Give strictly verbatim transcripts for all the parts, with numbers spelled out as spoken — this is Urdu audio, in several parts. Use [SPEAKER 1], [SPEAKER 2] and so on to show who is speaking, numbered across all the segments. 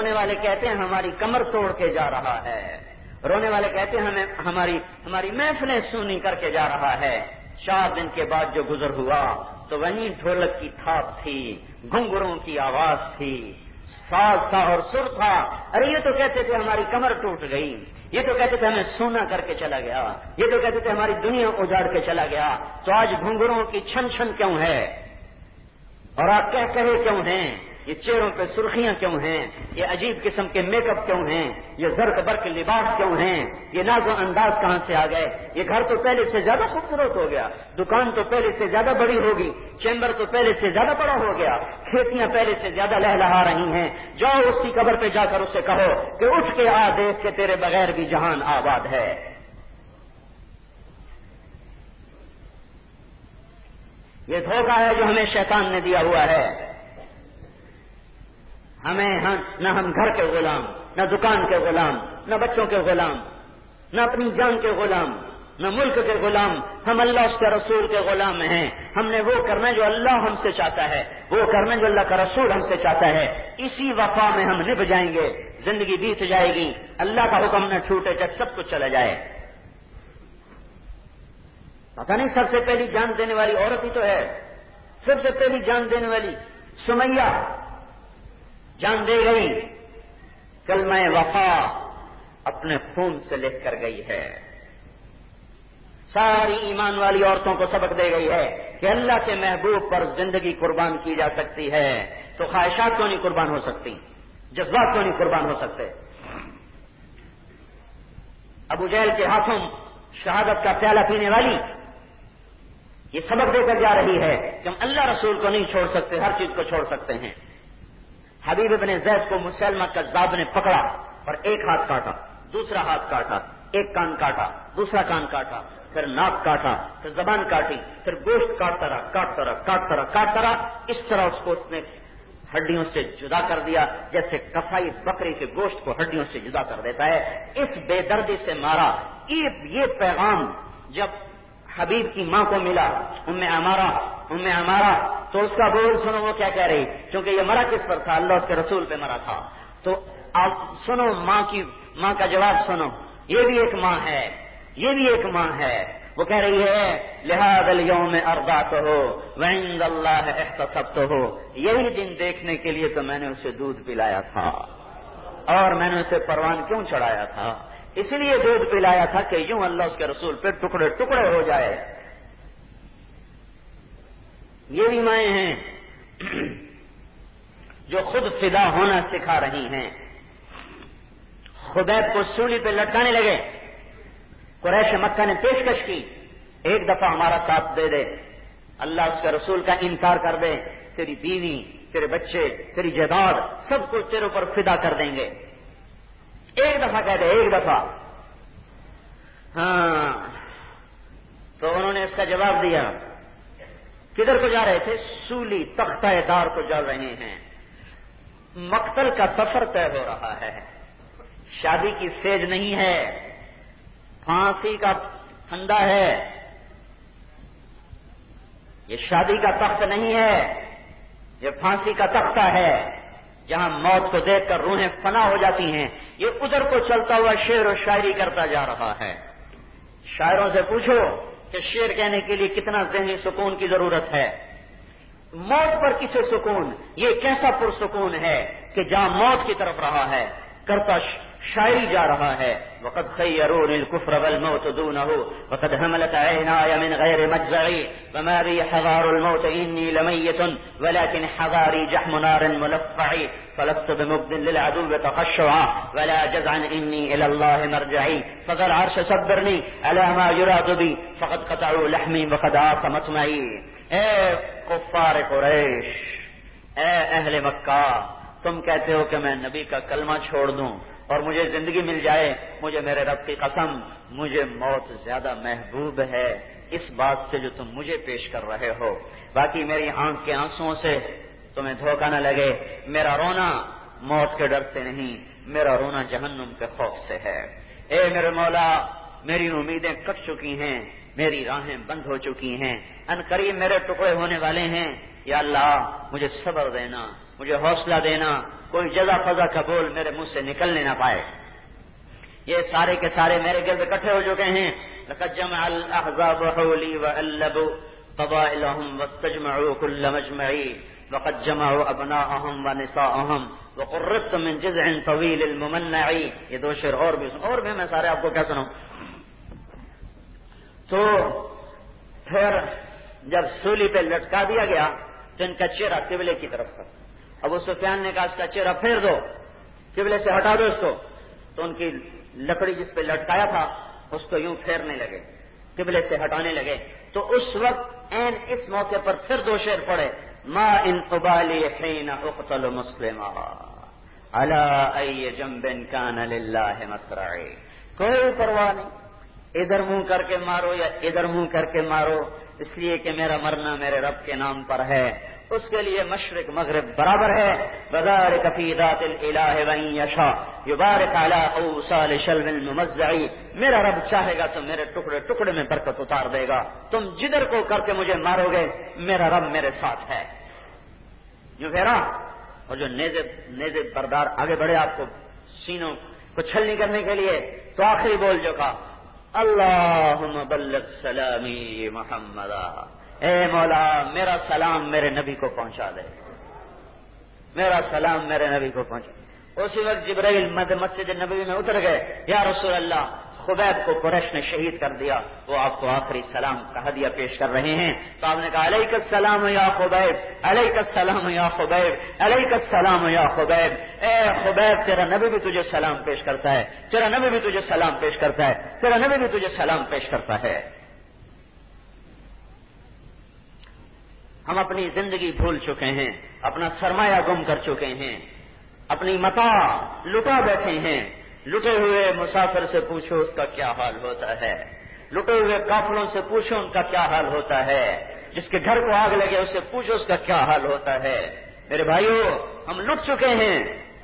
[SPEAKER 1] رونے والے کہتے ہیں ہماری کمر توڑ کے جا رہا ہے، رونے والے کہتے ہیں ہمیں ہماری ہماری محفلیں سونی کر کے جا رہا ہے۔ چار دن کے بعد جو گزر ہوا تو وہیں ڈھولک کی تھاپ تھی، گھنگروں کی آواز تھی، ساز تھا اور سر تھا۔ ارے یہ تو کہتے تھے ہماری کمر ٹوٹ گئی، یہ تو کہتے تھے ہمیں سونا کر کے چلا گیا، یہ تو کہتے تھے ہماری دنیا اجاڑ کے چلا گیا، تو آج گھنگروں کی چھن چھن کیوں ہے اور آپ کہہ کہے کیوں ہیں؟ یہ چہروں پہ سرخیاں کیوں ہیں؟ یہ عجیب قسم کے میک اپ کیوں ہیں؟ یہ زرق برق لباس کیوں ہیں؟ یہ ناز و انداز کہاں سے آ گئے؟ یہ گھر تو پہلے سے زیادہ خوبصورت ہو گیا، دکان تو پہلے سے زیادہ بڑی ہوگی، چیمبر تو پہلے سے زیادہ بڑا ہو گیا، کھیتیاں پہلے سے زیادہ لہلہا رہی ہیں۔ جاؤ اس کی قبر پہ جا کر اسے کہو کہ اٹھ کے آ، دیکھ کے تیرے بغیر بھی جہان آباد ہے۔ یہ دھوکہ ہے جو ہمیں شیطان نے دیا ہوا ہے۔ ہمیں نہ ہم گھر کے غلام، نہ دکان کے غلام، نہ بچوں کے غلام، نہ اپنی جان کے غلام، نہ ملک کے غلام، ہم اللہ اس کے رسول کے غلام ہیں۔ ہم نے وہ کرنا ہے جو اللہ ہم سے چاہتا ہے، وہ کرنا ہے جو اللہ کا رسول ہم سے چاہتا ہے۔ اسی وفا میں ہم نبھ جائیں گے، زندگی بیت جائے گی، اللہ کا حکم نہ چھوٹے جب سب کچھ چلا جائے۔ پتہ نہیں سب سے پہلی جان دینے والی عورت ہی تو ہے، سب سے پہلی جان دینے والی سمیہ جان دے گئی، کلمہ وفا اپنے خون سے لکھ کر گئی ہے۔ ساری ایمان والی عورتوں کو سبق دے گئی ہے کہ اللہ کے محبوب پر زندگی قربان کی جا سکتی ہے، تو خواہشات کیوں نہیں قربان ہو سکتی، جذبات کیوں نہیں قربان ہو سکتے؟ ابو جہل کے ہاتھوں شہادت کا پیالہ پینے والی یہ سبق دے کر جا رہی ہے کہ ہم اللہ رسول کو نہیں چھوڑ سکتے، ہر چیز کو چھوڑ سکتے ہیں۔ حبیب ابن زید کو مسلمہ کذاب نے پکڑا اور ایک ہاتھ کاٹا، دوسرا ہاتھ کاٹا، ایک کان کاٹا، دوسرا کان کاٹا، پھر ناک کاٹا، پھر زبان کاٹی، پھر گوشت کاٹتا رہا کاٹتا رہا کاٹتا رہا کاٹتا رہا اس طرح اس کو اس نے ہڈیوں سے جدا کر دیا جیسے کسائی بکری کے گوشت کو ہڈیوں سے جدا کر دیتا ہے۔ اس بے دردی سے مارا۔ یہ پیغام جب حبیب کی ماں کو ملا، ام عمارہ ام عمارہ تو اس کا بول سنو وہ کیا کہہ رہی، کیونکہ یہ مرا کس پر تھا؟ اللہ اس کے رسول پہ مرا تھا۔ تو آپ سنو ماں کی ماں کا جواب سنو، یہ بھی ایک ماں ہے، یہ بھی ایک ماں ہے۔ وہ کہہ رہی ہے لہذا الیوم ارضعتہ وعند اللہ احتسبتہ، یہی دن دیکھنے کے لیے تو میں نے اسے دودھ پلایا تھا اور میں نے اسے پروان کیوں چڑھایا تھا، اس لیے دودھ پلایا تھا کہ یوں اللہ اس کے رسول پہ ٹکڑے ٹکڑے ہو جائے۔ یہ بھی مائیں ہیں جو خود فدا ہونا سکھا رہی ہیں۔ خبیب کو سولی پہ لٹکانے لگے، قریش مکہ نے پیشکش کی ایک دفعہ ہمارا ساتھ دے دے، اللہ اس کے رسول کا انکار کر دے، تیری بیوی، تیرے بچے، تیری جائیداد سب کچھ تیرے اوپر فدا کر دیں گے، ایک دفعہ کہہ دے، ایک دفعہ۔ ہاں تو انہوں نے اس کا جواب دیا، کدھر کو جا رہے تھے؟ سولی تختہ دار کو جا رہے ہیں، مقتل کا سفر طے ہو رہا ہے، شادی کی سیج نہیں ہے، پھانسی کا پھندا ہے، یہ شادی کا تخت نہیں ہے، یہ پھانسی کا تختہ ہے جہاں موت کو دیکھ کر روحیں فنا ہو جاتی ہیں۔ یہ ادھر کو چلتا ہوا شعر و شاعری کرتا جا رہا ہے۔ شاعروں سے پوچھو کہ شعر کہنے کے لیے کتنا ذہنی سکون کی ضرورت ہے، موت پر کسے سکون؟ یہ کیسا پرسکون ہے کہ جہاں موت کی طرف رہا ہے کرتا شاعری جا رہا ہے۔ وقد خيرون الكفر والموت دونه وقد هملت عيناي من غير مجزعي وما بي حذار الموت إني لميت ولكن حذاري جحم نار ملفعي فلست بمبد للعدو تخشعا ولا جزعا إني إلى الله مرجعي فذا العرش صبرني على ما يراد بي فقد قطعوا لحمي وقد عاصمت معي۔ اے کفار قریش، اے اہل مکہ، تم کہتے ہو کہ میں نبی کا کلمہ چھوڑ دوں اور مجھے زندگی مل جائے، مجھے میرے رب کی قسم مجھے موت زیادہ محبوب ہے اس بات سے جو تم مجھے پیش کر رہے ہو۔ باقی میری آنکھ کے آنسوؤں سے تمہیں دھوکہ نہ لگے، میرا رونا موت کے ڈر سے نہیں، میرا رونا جہنم کے خوف سے ہے۔ اے میرے مولا، میری امیدیں کٹ چکی ہیں، میری راہیں بند ہو چکی ہیں، ان قریب میرے ٹکڑے ہونے والے ہیں، یا اللہ مجھے صبر دینا، مجھے حوصلہ دینا، کوئی جزا فضا کا بول میرے منہ سے نکلنے نہ پائے۔ یہ سارے کے سارے میرے گرد اکٹھے ہو چکے ہیں۔ لقد جمع الاحزاب حولي وألبوا قبائلهم واستجمعوا كل مجمعي وقد جمعوا ابناءهم ونساءهم وقربت من جذع طويل الممنع۔ یہ دو شعر اور بھی اور بھی میں سارے آپ کو کیا سناؤں۔ تو پھر جب سولی پہ لٹکا دیا گیا تو ان کا چہرہ قبلے کی طرف تھا۔ ابو سفیان نے کہا اس کا چہرہ پھیر دو، قبلے سے ہٹا دو اس کو۔ تو ان کی لکڑی جس پہ لٹکایا تھا اس کو یوں پھیرنے لگے، قبلے سے ہٹانے لگے۔ تو اس وقت این اس موقع پر پھر دو شعر پڑے، ما ان ابالی حین اقتل مسلما علی ای جنب کان للہ مسرعی۔ کوئی پرواہ نہیں، ادھر منہ کر کے مارو یا ادھر منہ کر کے مارو، اس لیے کہ میرا مرنا میرے رب کے نام پر ہے، اس کے لیے مشرق مغرب برابر ہے۔ وذالک فی ذات الالہ وان یشاء یبارک علی اوصال شلو الممزع۔ میرا رب چاہے گا تو میرے ٹکڑے ٹکڑے میں برکت اتار دے گا، تم جدھر کو کر کے مجھے مارو گے میرا رب میرے ساتھ ہے۔ جو پھیرا اور جو نیزے نیزے بردار آگے بڑھے آپ کو سینوں کو چھلنی کرنے کے لیے، تو آخری بول جو کہا اللہم بلغ سلامی محمدا، اے مولا میرا سلام میرے نبی کو پہنچا دے، میرا سلام میرے نبی کو پہنچا۔ اسی وقت جبرائیل مسجد نبوی میں اتر گئے، یا رسول اللہ خبیب کو قریش نے شہید کر دیا، وہ آپ کو آخری سلام کا ہدیہ پیش کر رہے ہیں۔ تو آپ نے کہا علیک السلام یا خبیب، علیک السلام یا خبیب، علیک السلام یا خبیب۔ اے خبیب تیرا نبی بھی تجھے سلام پیش کرتا ہے، تیرا نبی بھی تجھے سلام پیش کرتا ہے، تیرا نبی بھی تجھے سلام پیش کرتا ہے۔ ہم اپنی زندگی بھول چکے ہیں، اپنا سرمایہ گم کر چکے ہیں، اپنی متاع لٹا بیٹھے ہیں۔ لٹے ہوئے مسافر سے پوچھو اس کا کیا حال ہوتا ہے، لٹے ہوئے قافلوں سے پوچھو ان کا کیا حال ہوتا ہے، جس کے گھر کو آگ لگے اس سے پوچھو اس کا کیا حال ہوتا ہے۔ میرے بھائیو ہم لٹ چکے ہیں۔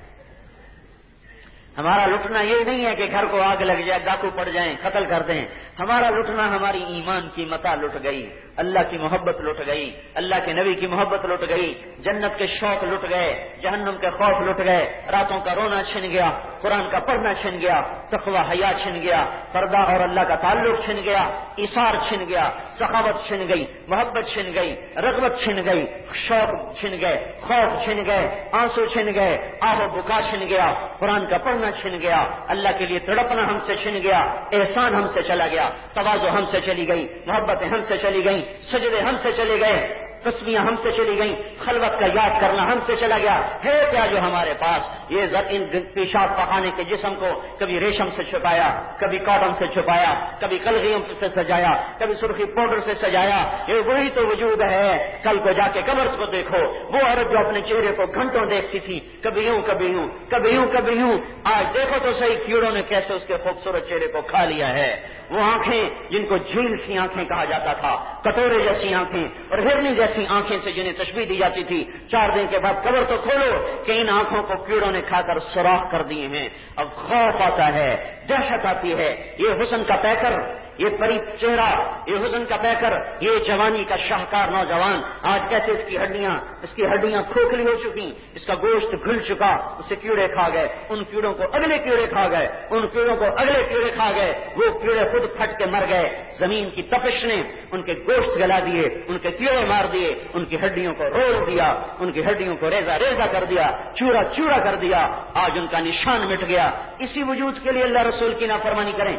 [SPEAKER 1] ہمارا لٹنا یہ نہیں ہے کہ گھر کو آگ لگ جائے، ڈاکو پڑ جائیں، قتل کر دیں۔ ہمارا لٹنا ہماری ایمان کی متاع لٹ گئی، اللہ کی محبت لٹ گئی، اللہ کے نبی کی محبت لٹ گئی، جنت کے شوق لٹ گئے، جہنم کے خوف لٹ گئے، راتوں کا رونا چھن گیا، قرآن کا پڑھنا چھن گیا، تقوی حیا چھن گیا، پردہ اور اللہ کا تعلق چھن گیا، ایثار چھن گیا، سخاوت چھن گئی، محبت چھن گئی، رغبت چھن گئی، شوق چھن گئے، خوف چھن گئے، آنسو چھن گئے، آہ و بکا چھن گیا، قرآن کا پڑھنا چھن گیا، اللہ کے لیے تڑپنا ہم سے چھن گیا، احسان ہم سے چلا گیا، تواضع ہم سے چلی گئی، محبتیں ہم سے چلی گئیں، سجدے ہم سے چلے گئے، تسبیحاں ہم سے چلی گئیں، خلوت کا یاد کرنا ہم سے چلا گیا۔ ہے کیا جو ہمارے پاس؟ یہ ان پیشاب پخانے کے جسم کو کبھی ریشم سے چھپایا، کبھی کاٹن سے چھپایا، کبھی کلغیوں سے سجایا، کبھی سرخی پاؤڈر سے سجایا۔ یہ وہی تو وجود ہے۔ کل کو جا کے قبر کو دیکھو، وہ عورت جو اپنے چہرے کو گھنٹوں دیکھتی تھی، کبھی یوں کبھی یوں کبھی یوں کبھی یوں، آج دیکھو تو صحیح کیڑوں نے کیسے اس کے خوبصورت چہرے کو کھا لیا ہے۔ وہ آنکھیں جن کو جھیل کی آنکھیں کہا جاتا تھا، کٹورے جیسی آنکھیں اور ہرنی جیسی آنکھیں سے جنہیں تشبیہ دی جاتی تھی، چار دن کے بعد قبر تو کھولو کہ ان آنکھوں کو کیڑوں نے کھا کر سوراخ کر دیے ہیں۔ اب خوف آتا ہے، دہشت آتی ہے۔ یہ حسن کا پیکر، یہ پری چہرہ، یہ حسن کا پیکر، یہ جوانی کا شاہکار نوجوان آج کیسے اس کی ہڈیاں اس کی ہڈیاں کھوکھلی ہو چکی، اس کا گوشت گھل چکا، اسے کیڑے کھا گئے، ان کیڑوں کو اگلے کیڑے کھا گئے، ان کیڑوں کو اگلے کیڑے کھا گئے، وہ کیڑے خود پھٹ کے مر گئے، زمین کی تپش نے ان کے گوشت گلا دیے، ان کے کیڑے مار دیے، ان کی ہڈیوں کو رول دیا، ان کی ہڈیوں کو ریزہ ریزہ کر دیا، چورا چورا کر دیا۔ آج ان کا نشان مٹ گیا۔ اسی وجود کے لیے اللہ رسول کی نافرمانی کریں؟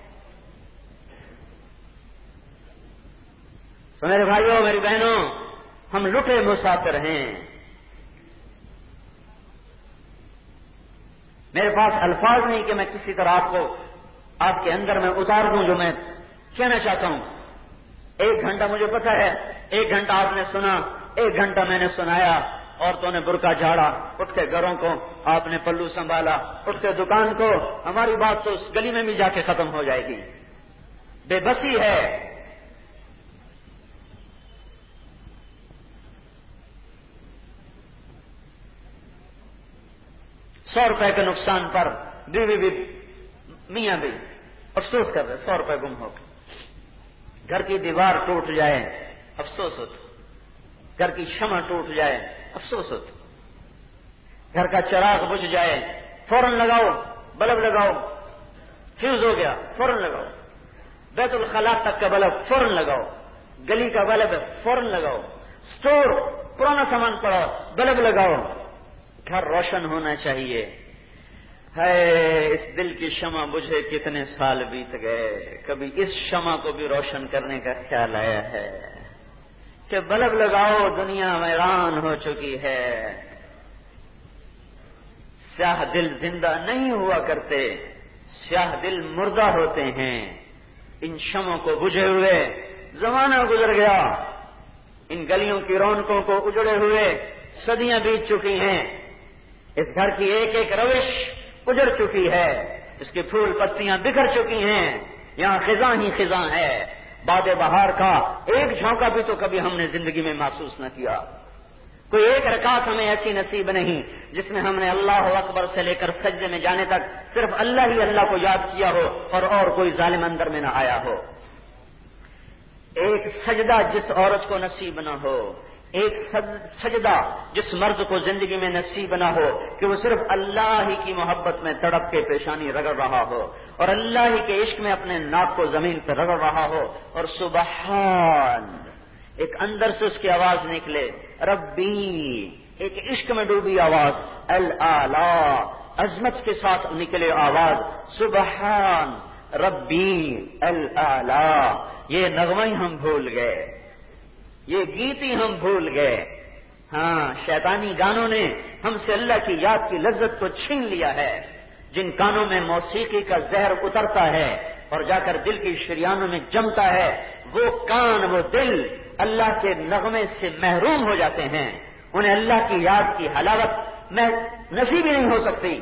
[SPEAKER 1] تو میرے بھائیوں میری بہنوں، ہم لٹے مسافر ہیں۔ میرے پاس الفاظ نہیں کہ میں کسی طرح آپ کو آپ کے اندر میں اتار دوں جو میں کہنا چاہتا ہوں۔ ایک گھنٹہ مجھے پتا ہے، ایک گھنٹہ آپ نے سنا، ایک گھنٹہ میں نے سنایا، عورتوں نے برقع جھاڑا، اٹھ کے گھروں کو آپ نے پلو سنبھالا، اٹھ کے دکان کو، ہماری بات تو اس گلی میں بھی جا کے ختم ہو جائے گی۔ بے بسی ہے۔ سو روپے کے نقصان پر بیوی بھی میاں بھی افسوس کر رہے، سو روپے گم ہو گئے۔ گھر کی دیوار ٹوٹ جائے افسوس ہوتا، گھر کی شمع ٹوٹ جائے افسوس ہوتا، گھر کا چراغ بجھ جائے فوراً لگاؤ، بلب لگاؤ، فیوز ہو گیا فوراً لگاؤ، بیت الخلاء تک کا بلب فوراً لگاؤ، گلی کا بلب ہے فوراً لگاؤ، اسٹور پرانا سامان پڑا بلب لگاؤ، گھر روشن ہونا چاہیے۔ ہے اس دل کی شمع بجھے کتنے سال بیت گئے، کبھی اس شمع کو بھی روشن کرنے کا خیال آیا ہے کہ بلب لگاؤ، دنیا ویران ہو چکی ہے۔ سیاہ دل زندہ نہیں ہوا کرتے، سیاہ دل مردہ ہوتے ہیں۔ ان شمعوں کو بجھے ہوئے زمانہ گزر گیا، ان گلیوں کی رونقوں کو اجڑے ہوئے صدیاں بیت چکی ہیں، اس گھر کی ایک ایک روش اجڑ چکی ہے، اس کے پھول پتیاں بکھر چکی ہیں، یہاں خزاں ہی خزاں ہے۔ باد بہار کا ایک جھونکا بھی تو کبھی ہم نے زندگی میں محسوس نہ کیا، کوئی ایک رکعت ہمیں ایسی نصیب نہیں جس میں ہم نے اللہ اکبر سے لے کر سجدے میں جانے تک صرف اللہ ہی اللہ کو یاد کیا ہو اور اور کوئی ظالم اندر میں نہ آیا ہو۔ ایک سجدہ جس عورت کو نصیب نہ ہو، ایک سجدہ جس مرد کو زندگی میں نصیب نہ ہو کہ وہ صرف اللہ ہی کی محبت میں تڑپ کے پیشانی رگڑ رہا ہو اور اللہ ہی کے عشق میں اپنے ناک کو زمین پہ رگڑ رہا ہو اور سبحان ایک اندر سے اس کی آواز نکلے، ربی ایک عشق میں ڈوبی آواز، الاعلی عظمت کے ساتھ نکلے آواز، سبحان ربی الاعلی۔ یہ نغمہ ہی ہم بھول گئے، یہ گیت ہی ہم بھول گئے۔ ہاں، شیطانی گانوں نے ہم سے اللہ کی یاد کی لذت کو چھین لیا ہے۔ جن کانوں میں موسیقی کا زہر اترتا ہے اور جا کر دل کی شریانوں میں جمتا ہے، وہ کان وہ دل اللہ کے نغمے سے محروم ہو جاتے ہیں، انہیں اللہ کی یاد کی حلاوت میں نصیب ہی نہیں ہو سکتی۔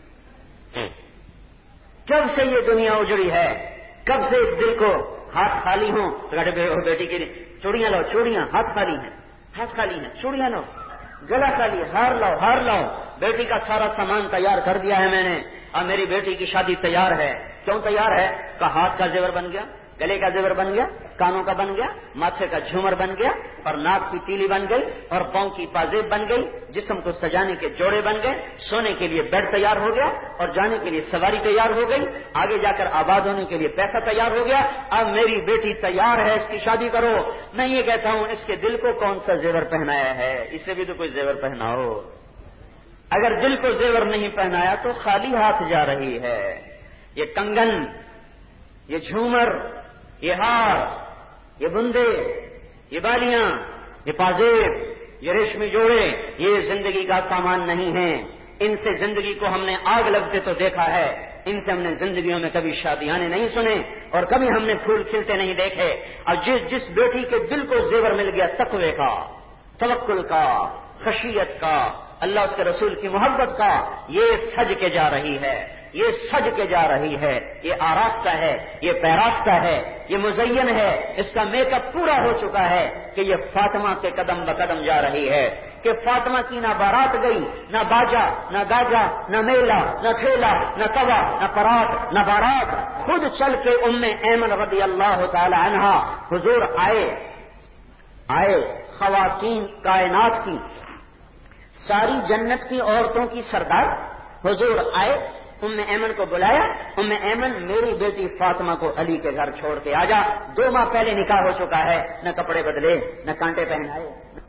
[SPEAKER 1] کب سے یہ دنیا اجڑی ہے، کب سے اس دل کو ہاتھ خالی ہوں، بیٹی کے لیے چوڑیاں لاؤ، چوڑیاں ہاتھ خالی ہیں، ہاتھ خالی ہیں، چوڑیاں لاؤ، گلا خالی، ہار لاؤ، ہار لاؤ، بیٹی کا سارا سامان تیار کر دیا ہے میں نے، اب میری بیٹی کی شادی تیار ہے۔ کیوں تیار ہے؟ کہ ہاتھ کا زیور بن گیا، گلے کا زیور بن گیا، کانوں کا بن گیا، ماتھے کا جھومر بن گیا اور ناک کی تیلی بن گئی اور پاؤں کی پازیب بن گئی، جسم کو سجانے کے جوڑے بن گئے، سونے کے لیے بیڈ تیار ہو گیا اور جانے کے لیے سواری تیار ہو گئی، آگے جا کر آباد ہونے کے لیے پیسہ تیار ہو گیا، اب میری بیٹی تیار ہے، اس کی شادی کرو۔ میں یہ کہتا ہوں اس کے دل کو کون سا زیور پہنایا ہے؟ اسے بھی تو کوئی زیور پہناؤ۔ اگر دل کو زیور نہیں پہنایا تو خالی ہاتھ جا رہی ہے۔ یہ کنگن، یہ جھومر، یہ ہار، یہ بندے، یہ بالیاں، یہ پازیب، یہ ریشمی جوڑے، یہ زندگی کا سامان نہیں ہے۔ ان سے زندگی کو ہم نے آگ لگتے تو دیکھا ہے، ان سے ہم نے زندگیوں میں کبھی شادیانے نہیں سنے اور کبھی ہم نے پھول کھلتے نہیں دیکھے۔ اور جس جس بیٹی کے دل کو زیور مل گیا تقوی کا، توکل کا، خشیت کا، اللہ اس کے رسول کی محبت کا، یہ سج کے جا رہی ہے، یہ سج کے جا رہی ہے، یہ آراستہ ہے، یہ پیراستہ ہے، یہ مزین ہے، اس کا میک اپ پورا ہو چکا ہے کہ یہ فاطمہ کے قدم بقدم جا رہی ہے، کہ فاطمہ کی نہ بارات گئی، نہ باجا، نہ گاجا، نہ میلہ، نہ ٹھیلا، نہ توا، نہ پرات، نہ بارات، خود چل کے ام ایمن رضی اللہ تعالی عنہا حضور آئے آئے خواتین کائنات کی، ساری جنت کی عورتوں کی سردار حضور آئے، ام ایمن کو بلایا، ام ایمن میری بیٹی فاطمہ کو علی کے گھر چھوڑ کے آ جا، دو ماہ پہلے نکاح ہو چکا ہے، نہ کپڑے بدلے، نہ کانٹے پہنائے،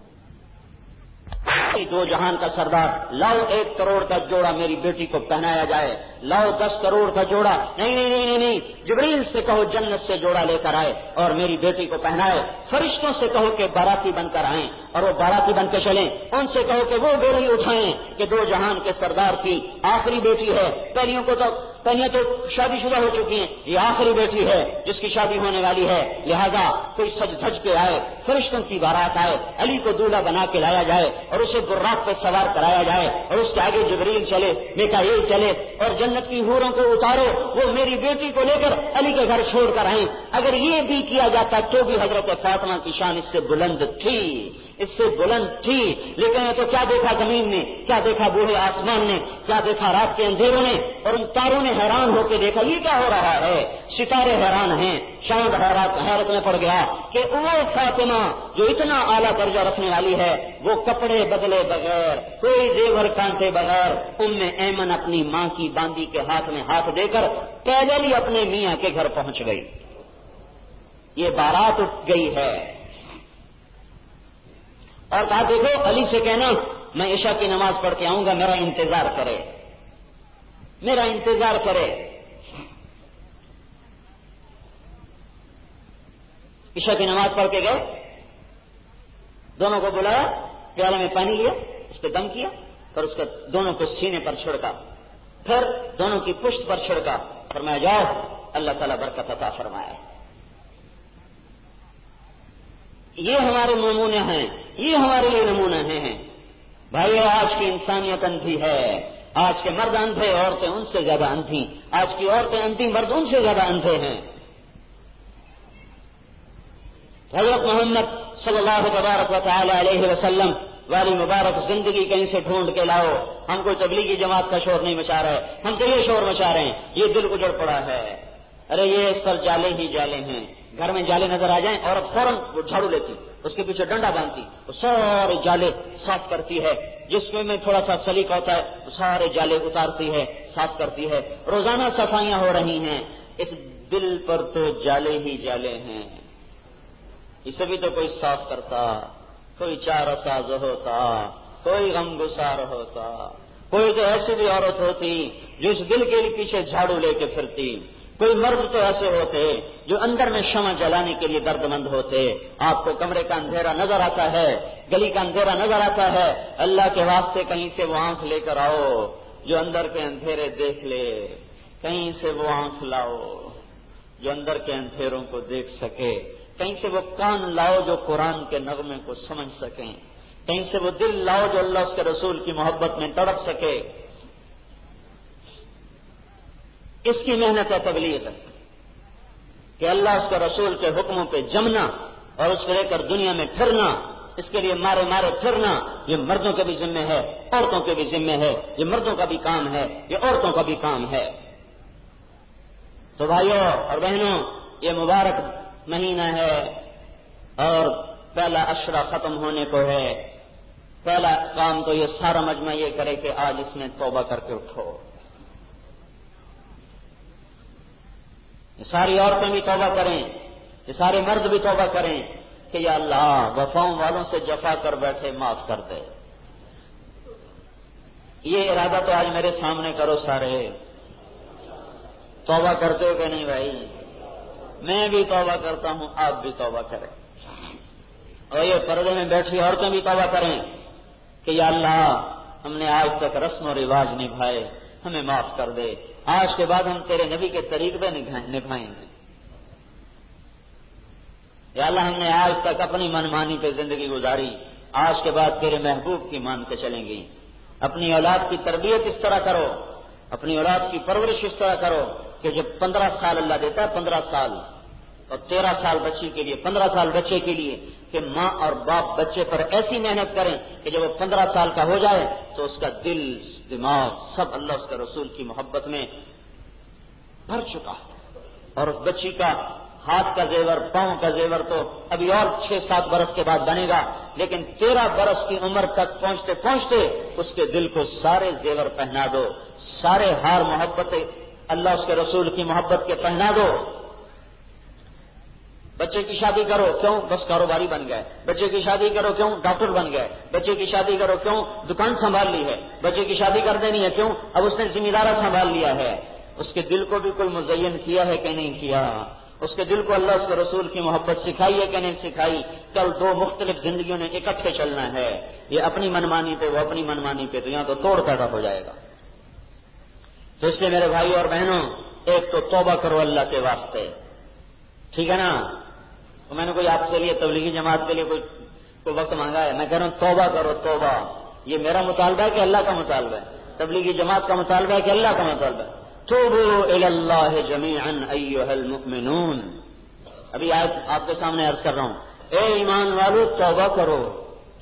[SPEAKER 1] دو جہان کا سردار، لاؤ ایک کروڑ کا جوڑا میری بیٹی کو پہنایا جائے، لاؤ دس کروڑ کا جوڑا، نہیں نہیں نہیں نہیں، جبریل سے کہو جنت سے جوڑا لے کر آئے اور میری بیٹی کو پہنائے، فرشتوں سے کہو کہ باراتی بن کر آئیں اور وہ باراتی بن کے چلیں، ان سے کہو کہ وہ بیڑی اٹھائیں کہ دو جہان کے سردار کی آخری بیٹی ہے، پہلیوں کو تو پہلیاں تو شادی شدہ ہو چکی ہیں، یہ آخری بیٹی ہے جس کی شادی ہونے والی ہے، لہذا کوئی سج دھج کے آئے، فرشتوں کی بارات آئے، علی کو دولہا بنا کے لایا جائے اور اسے براق پہ سوار کرایا جائے اور اس کے آگے جبریل چلے، میکائیل چلے اور جنت کی حوروں کو اتارو، وہ میری بیٹی کو لے کر علی کے گھر چھوڑ کر آئیں۔ اگر یہ بھی کیا جاتا تو بھی حضرت فاطمہ کی شان اس سے بلند تھی، اس سے بلند تھی، لیکن تو کیا دیکھا زمین نے، کیا دیکھا بوڑھے آسمان نے، کیا دیکھا رات کے اندھیروں نے، اور ان تاروں نے حیران ہو کے دیکھا یہ کیا ہو رہا ہے، ستارے حیران ہیں، شاید حیرت حیرت میں پڑ گیا کہ وہ فاطمہ جو اتنا اعلیٰ درجہ رکھنے والی ہے، وہ کپڑے بدلے بغیر، کوئی زیور کانٹے بغیر، ام ایمن اپنی ماں کی باندی کے ہاتھ میں ہاتھ دے کر پیدل ہی اپنے میاں کے گھر پہنچ گئی۔ یہ بارات اٹھ گئی ہے، اور کہا دیکھو علی سے کہنا میں عشاء کی نماز پڑھ کے آؤں گا، میرا انتظار کرے، میرا انتظار کرے۔ عشاء کی نماز پڑھ کے گئے، دونوں کو بلایا، پیالے میں پانی لیا، اس پہ دم کیا، اور اس کا دونوں کو سینے پر چھڑکا، پھر دونوں کی پشت پر چھڑکا، فرمایا جاؤ اللہ تعالیٰ برکت عطا فرمائے۔ یہ ہمارے نمونے ہیں، یہ ہمارے لیے نمونہ ہیں۔ بھائی آج کی انسانیت اندھی ہے، آج کے مرد اندھے، عورتیں ان سے زیادہ اندھی، آج کی عورتیں اندھی، مرد ان سے زیادہ اندھے ہیں۔ حضرت محمد صلی اللہ تبارک و تعالی علیہ وسلم والی مبارک زندگی کہیں سے ڈھونڈ کے لاؤ۔ ہم کوئی تبلیغی جماعت کا شور نہیں مچا رہے، ہم تو یہ شور مچا رہے ہیں، یہ دل اجڑ پڑا ہے، ارے یہ اس پر جالے ہی جالے ہیں۔ گھر میں جالے نظر آ جائیں اور فوراً وہ جھاڑو لیتی، اس کے پیچھے ڈنڈا باندھتی، وہ سارے جالے صاف کرتی ہے، جس میں تھوڑا سا سلیقہ ہوتا ہے وہ سارے جالے اتارتی ہے، صاف کرتی ہے، روزانہ صفائیاں ہو رہی ہیں۔ اس دل پر تو جالے ہی جالے ہیں، اسے بھی تو کوئی صاف کرتا، کوئی چارہ ساز ہوتا، کوئی غم گسار ہوتا، کوئی تو ایسی بھی عورت ہوتی جو اس دل کے پیچھے جھاڑو لے کے پھرتی، کوئی مرد تو ایسے ہوتے جو اندر میں شمع جلانے کے لیے درد مند ہوتے۔ آپ کو کمرے کا اندھیرا نظر آتا ہے، گلی کا اندھیرا نظر آتا ہے، اللہ کے واسطے کہیں سے وہ آنکھ لے کر آؤ جو اندر کے اندھیرے دیکھ لے، کہیں سے وہ آنکھ لاؤ جو اندر کے اندھیروں کو دیکھ سکے، کہیں سے وہ کان لاؤ جو قرآن کے نغمے کو سمجھ سکیں، کہیں سے وہ دل لاؤ جو اللہ اس کے رسول کی محبت میں تڑپ سکے۔ اس کی محنت ہے تبلیغ، کہ اللہ اس کے رسول کے حکموں پہ جمنا اور اس کو لے کر دنیا میں پھرنا، اس کے لیے مارے مارے پھرنا، یہ مردوں کے بھی ذمہ ہے، عورتوں کے بھی ذمہ ہے، یہ مردوں کا بھی کام ہے، یہ عورتوں کا بھی کام ہے۔ تو بھائیوں اور بہنوں، یہ مبارک مہینہ ہے اور پہلا عشرہ ختم ہونے کو ہے۔ پہلا کام تو یہ سارا مجمع یہ کرے کہ آج اس میں توبہ کر کے اٹھو۔ یہ ساری عورتیں بھی توبہ کریں، یہ سارے مرد بھی توبہ کریں کہ یا اللہ وفاؤں والوں سے جفا کر بیٹھے معاف کر دے۔ یہ ارادہ تو آج میرے سامنے کرو سارے، توبہ کرتے ہو کہ نہیں بھائی؟ میں بھی توبہ کرتا ہوں، آپ بھی توبہ کریں، اور یہ پردے میں بیٹھی عورتیں بھی توبہ کریں کہ یا اللہ ہم نے آج تک رسم و رواج نبھائے، ہمیں معاف کر دے، آج کے بعد ہم تیرے نبی کے طریقے نبھائیں گے۔ یا اللہ ہم نے آج تک اپنی منمانی پہ زندگی گزاری، آج کے بعد تیرے محبوب کی مان کے چلیں گی۔ اپنی اولاد کی تربیت اس طرح کرو، اپنی اولاد کی پرورش اس طرح کرو کہ جب پندرہ سال اللہ دیتا ہے، پندرہ سال اور تیرہ سال بچی کے لیے، پندرہ سال بچے کے لیے، کہ ماں اور باپ بچے پر ایسی محنت کریں کہ جب وہ پندرہ سال کا ہو جائے تو اس کا دل دماغ سب اللہ اس کے رسول کی محبت میں بھر چکا ہے، اور اس بچی کا ہاتھ کا زیور، پاؤں کا زیور تو ابھی اور چھ سات برس کے بعد بنے گا، لیکن تیرہ برس کی عمر تک پہنچتے پہنچتے اس کے دل کو سارے زیور پہنا دو، سارے ہار محبت اللہ اس کے رسول کی محبت کے پہنا دو۔ بچے کی شادی کرو کیوں؟ بس کاروباری بن گئے۔ بچے کی شادی کرو کیوں؟ ڈاکٹر بن گئے۔ بچے کی شادی کرو کیوں؟ دکان سنبھال لی ہے۔ بچے کی شادی کر دینی ہے کیوں؟ اب اس نے ذمہ دارہ سنبھال لیا ہے۔ اس کے دل کو بھی کوئی مزین کیا ہے کہ نہیں کیا؟ اس کے دل کو اللہ اس کے رسول کی محبت سکھائی ہے کہ نہیں سکھائی؟ کل دو مختلف زندگیوں نے اکٹھے چلنا ہے، یہ اپنی منمانی پہ، وہ اپنی منمانی پہ، تو یہاں تو توڑ پیدا ہو جائے گا۔ تو اس لیے میرے بھائی اور بہنوں، ایک تو توبہ کرو اللہ کے واسطے، ٹھیک ہے نا؟ تو میں نے کوئی آپ کے لیے تبلیغی جماعت کے لیے کوئی کوئی وقت مانگا ہے؟ میں کہہ رہا ہوں توبہ کرو، توبہ۔ یہ میرا مطالبہ ہے کہ اللہ کا مطالبہ ہے؟ تبلیغی جماعت کا مطالبہ ہے کہ اللہ کا مطالبہ ہے؟ توبوا الی اللہ جمیعا ایھا المؤمنون۔ ابھی آج آپ کے سامنے عرض کر رہا ہوں، اے ایمان والو توبہ کرو،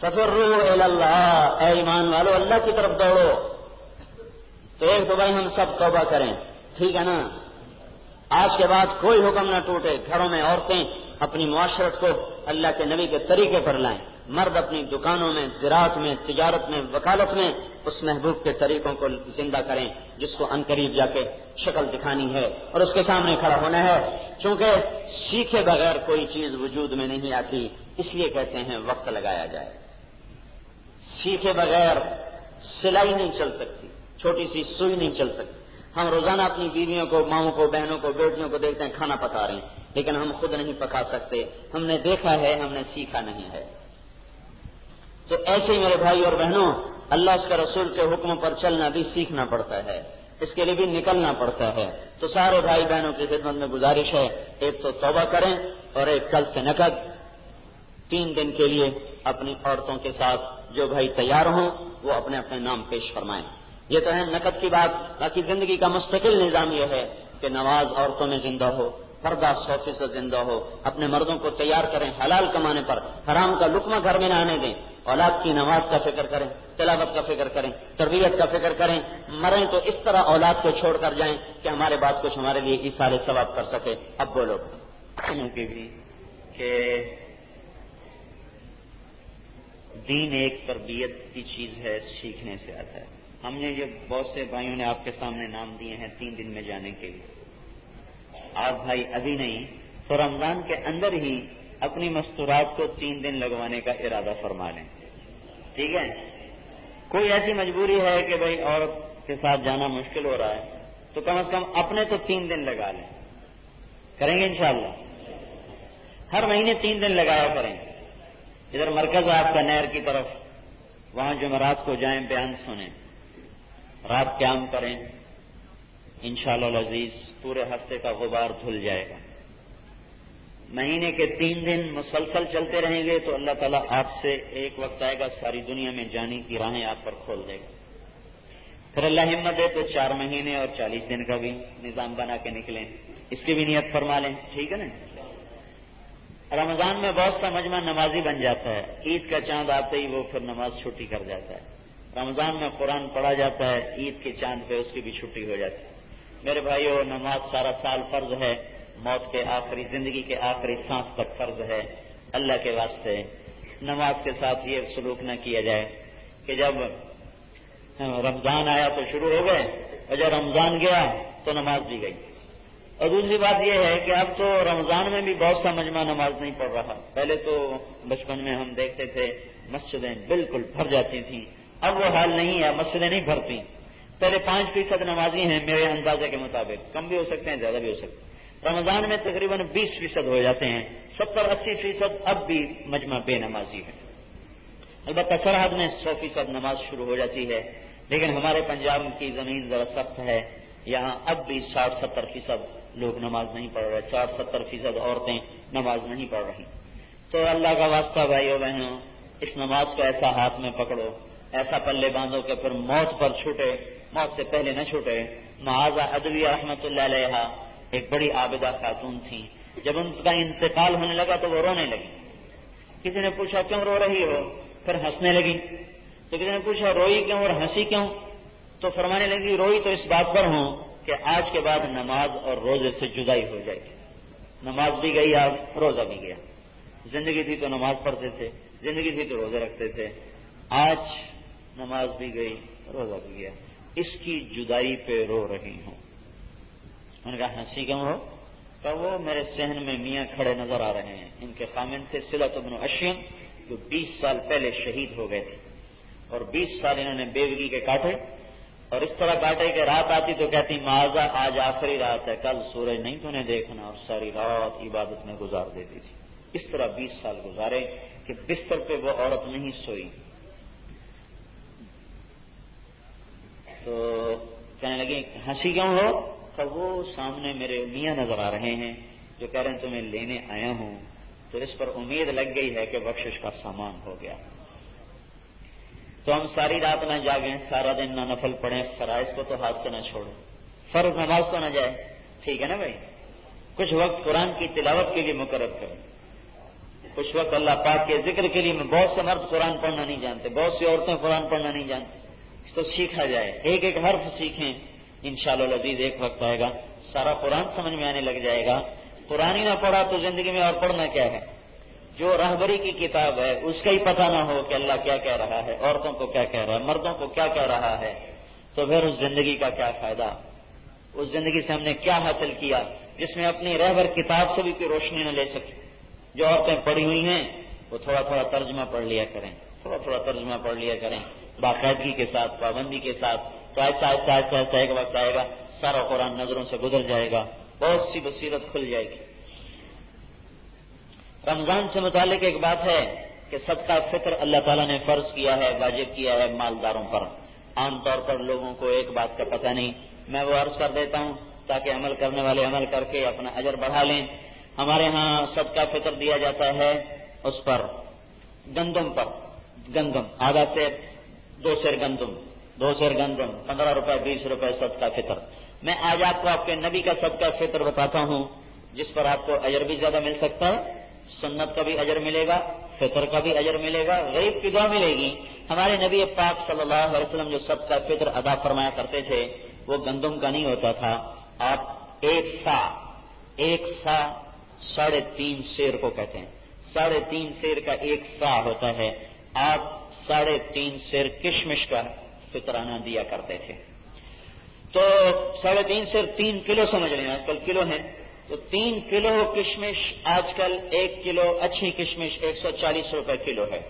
[SPEAKER 1] ففروا الی اللہ، اے ایمان والو اللہ کی طرف دوڑو۔ تو ایک تو بھائی ہم سب توبہ کریں، ٹھیک ہے نا؟ آج کے بعد کوئی حکم نہ ٹوٹے، گھروں میں عورتیں اپنی معاشرت کو اللہ کے نبی کے طریقے پر لائیں، مرد اپنی دکانوں میں، زراعت میں، تجارت میں، وکالت میں اس محبوب کے طریقوں کو زندہ کریں جس کو عنقریب جا کے شکل دکھانی ہے اور اس کے سامنے کھڑا ہونا ہے، چونکہ سیکھے بغیر کوئی چیز وجود میں نہیں آتی، اس لیے کہتے ہیں وقت لگایا جائے۔ سیکھے بغیر سلائی نہیں چل سکتی، چھوٹی سی سوئی نہیں چل سکتی۔ ہم روزانہ اپنی بیویوں کو، ماؤں کو، بہنوں کو، بیٹیوں کو دیکھتے ہیں کھانا پکا رہے ہیں، لیکن ہم خود نہیں پکا سکتے، ہم نے دیکھا ہے، ہم نے سیکھا نہیں ہے۔ تو ایسے ہی میرے بھائی اور بہنوں، اللہ اس کے رسول کے حکموں پر چلنا بھی سیکھنا پڑتا ہے، اس کے لیے بھی نکلنا پڑتا ہے۔ تو سارے بھائی بہنوں کی خدمت میں گزارش ہے، ایک تو توبہ کریں اور ایک کل سے نقد تین دن کے لیے اپنی عورتوں کے ساتھ جو بھائی تیار ہوں وہ اپنے اپنے نام پیش فرمائیں۔ یہ تو ہے نقد کی بات، باقی زندگی کا مستقل نظام یہ ہے کہ نماز عورتوں میں زندہ ہو، پردہ سو فیصد زندہ ہو، اپنے مردوں کو تیار کریں حلال کمانے پر، حرام کا لقمہ گھر میں نہ آنے دیں، اولاد کی نماز کا فکر کریں، تلاوت کا فکر کریں، تربیت کا فکر کریں، مریں تو اس طرح اولاد کو چھوڑ کر جائیں کہ ہمارے بعد کچھ ہمارے لیے ایصال ثواب کر سکے۔ اب بولو بھی کہ دین ایک تربیت کی چیز ہے، سیکھنے سے آتا ہے۔ ہم نے یہ بہت سے بھائیوں نے آپ کے سامنے نام دیے ہیں تین دن میں جانے کے لیے، آپ بھائی ابھی نہیں تو رمضان کے اندر ہی اپنی مستورات کو تین دن لگوانے کا ارادہ فرما لیں، ٹھیک ہے؟ کوئی ایسی مجبوری ہے کہ بھائی عورت کے ساتھ جانا مشکل ہو رہا ہے تو کم از کم اپنے تو تین دن لگا لیں، کریں گے انشاءاللہ؟ ہر مہینے تین دن لگایا کریں۔ ادھر مرکز آپ کا نہر کی طرف، وہاں جمعرات کو جائیں، بیان سنیں، رات قیام کریں، انشاءاللہ العزیز پورے ہفتے کا غبار دھل جائے گا۔ مہینے کے تین دن مسلسل چلتے رہیں گے تو اللہ تعالیٰ آپ سے ایک وقت آئے گا ساری دنیا میں جانے کی راہیں آپ پر کھول دے گا۔ پھر اللہ ہمت دے تو چار مہینے اور چالیس دن کا بھی نظام بنا کے نکلیں، اس کی بھی نیت فرما لیں، ٹھیک ہے نا؟ رمضان میں بہت سا مجمع نمازی بن جاتا ہے، عید کا چاند آتے ہی وہ پھر نماز چھٹی کر جاتا ہے۔ رمضان میں قرآن پڑھا جاتا ہے، عید کے چاند پہ اس کی بھی چھٹی ہو جاتی ہے۔ میرے بھائیو، نماز سارا سال فرض ہے، موت کے آخری زندگی کے آخری سانس تک فرض ہے۔ اللہ کے واسطے نماز کے ساتھ یہ سلوک نہ کیا جائے کہ جب رمضان آیا تو شروع ہو گئے اور جب رمضان گیا تو نماز بھی گئی۔ اور دوسری بات یہ ہے کہ اب تو رمضان میں بھی بہت سا مجمع نماز نہیں پڑھ رہا۔ پہلے تو بچپن میں ہم دیکھتے تھے مسجدیں بالکل بھر جاتی تھیں، اب وہ حال نہیں ہے، مسجدیں نہیں بھرتی۔ پہلے پانچ فیصد نمازی ہیں میرے اندازے کے مطابق، کم بھی ہو سکتے ہیں زیادہ بھی ہو سکتے ہیں۔ رمضان میں تقریباً بیس فیصد ہو جاتے ہیں، ستر اسی فیصد اب بھی مجمع بے نمازی ہے۔ البتہ سرحد میں سو فیصد نماز شروع ہو جاتی ہے، لیکن ہمارے پنجاب کی زمین ذرا سخت ہے، یہاں اب بھی ساٹھ ستر فیصد لوگ نماز نہیں پڑھ رہے، ساٹھ ستر فیصد عورتیں نماز نہیں پڑھ رہی۔ تو اللہ کا واسطہ بھائیو بہنوں، اس نماز کو ایسا ہاتھ میں پکڑو، ایسا پلے باندھو کہ پھر موت پر چھوٹے، موت سے پہلے نہ چھوٹے۔ معاذہ ادویہ رحمۃ اللہ علیہ ایک بڑی عابدہ خاتون تھیں، جب ان کا انتقال ہونے لگا تو وہ رونے لگی۔ کسی نے پوچھا کیوں رو رہی ہو؟ پھر ہنسنے لگی۔ تو کسی نے پوچھا روئی کیوں اور ہنسی کیوں؟ تو فرمانے لگی روئی تو اس بات پر ہوں کہ آج کے بعد نماز اور روزے سے جدائی ہو جائے گی، نماز بھی گئی، اب روزہ بھی گیا۔ زندگی تھی تو نماز پڑھتے تھے، زندگی تھی تو روزے رکھتے تھے، آج نماز بھی گئی، روزہ بھی گیا، اس کی جدائی پہ رو رہی ہوں۔ میں نے کہا ہنسی کیوں ہو؟ کہ وہ میرے صحن میں میاں کھڑے نظر آ رہے ہیں، ان کے خامند تھے صلۃ بن اشیم جو بیس سال پہلے شہید ہو گئے تھے، اور بیس سال انہوں نے بیوگی کے کاٹے، اور اس طرح کاٹے کہ رات آتی تو کہتی معاذہ آج آخری رات ہے، کل سورج نہیں تو نے دیکھنا، اور ساری رات عبادت میں گزار دیتی تھی۔ اس طرح بیس سال گزارے کہ بستر پہ وہ عورت نہیں سوئی۔ تو کہنے لگی ہنسی کیوں ہو؟ کہ وہ سامنے میرے میاں نظر آ رہے ہیں جو کہہ رہے ہیں تمہیں لینے آیا ہوں، تو اس پر امید لگ گئی ہے کہ بخشش کا سامان ہو گیا۔ تو ہم ساری رات نہ جاگیں، سارا دن نہ نفل پڑھیں، فرائض کو تو ہاتھ سے نہ چھوڑیں، فرض نماز تو نہ جائے، ٹھیک ہے نا بھائی؟ کچھ وقت قرآن کی تلاوت کے لیے مقرر کریں، کچھ وقت اللہ پاک کے ذکر کے لیے میں بہت سے مرد قرآن پڑھنا نہیں جانتے، بہت سی عورتیں قرآن پڑھنا نہیں جانتی، اس کو سیکھا جائے، ایک ایک حرف سیکھیں، انشاءاللہ العزیز ایک وقت آئے گا سارا قرآن سمجھ میں آنے لگ جائے گا۔ قرآن ہی نہ پڑھا تو زندگی میں اور پڑھنا کیا ہے؟ جو راہبری کی کتاب ہے اس کا ہی پتہ نہ ہو کہ اللہ کیا کہہ رہا ہے، عورتوں کو کیا کہہ رہا ہے، مردوں کو کیا کہہ رہا ہے، تو پھر اس زندگی کا کیا فائدہ؟ اس زندگی سے ہم نے کیا حاصل کیا جس میں اپنی رہبر کتاب سے بھی کوئی روشنی نہ لے سکے؟ جو عورتیں پڑھی ہوئی ہیں وہ تھوڑا تھوڑا ترجمہ پڑھ لیا کریں، تھوڑا تھوڑا ترجمہ پڑھ لیا کریں باقاعدگی کے ساتھ، پابندی کے ساتھ، تو آہستہ آہستہ آہستہ آہستہ ایک وقت آئے گا سارا قرآن نظروں سے گزر جائے گا، بہت سی بصیرت کھل جائے گی۔ رمضان سے متعلق ایک بات ہے کہ صدقہ فطر اللہ تعالیٰ نے فرض کیا ہے، واجب کیا ہے مالداروں پر۔ عام طور پر لوگوں کو ایک بات کا پتہ نہیں، میں وہ عرض کر دیتا ہوں تاکہ عمل کرنے والے عمل کر کے اپنا اجر بڑھا لیں۔ ہمارے ہاں صدقہ فطر دیا جاتا ہے اس پر گندم پر، گندم آدھا سیر، دو سیر گندم، دو سیر گندم، پندرہ روپے بیس روپے صدقہ فطر۔ میں آج آپ کو آپ کے نبی کا صدقہ فطر بتاتا ہوں جس پر آپ کو اجر بھی زیادہ مل سکتا ہے، سنت کا بھی اجر ملے گا، فطر کا بھی اجر ملے گا، غریب کی دعا ملے گی۔ ہمارے نبی پاک صلی اللہ علیہ وسلم جو صدقہ فطر ادا فرمایا کرتے تھے وہ گندم کا نہیں ہوتا تھا، آپ ایک سا ایک سا ساڑھے تین سیر کو کہتے ہیں، ساڑھے تین سیر کا ایک سا ہوتا ہے، آپ ساڑھے تین سیر کشمش کا فطرانہ دیا کرتے تھے۔ تو ساڑھے تین سیر تین کلو سمجھ لیں، آج کل کلو ہیں، تو تین کلو کشمش آج کل ایک کلو اچھی کشمش ایک سو چالیس روپے کلو ہے،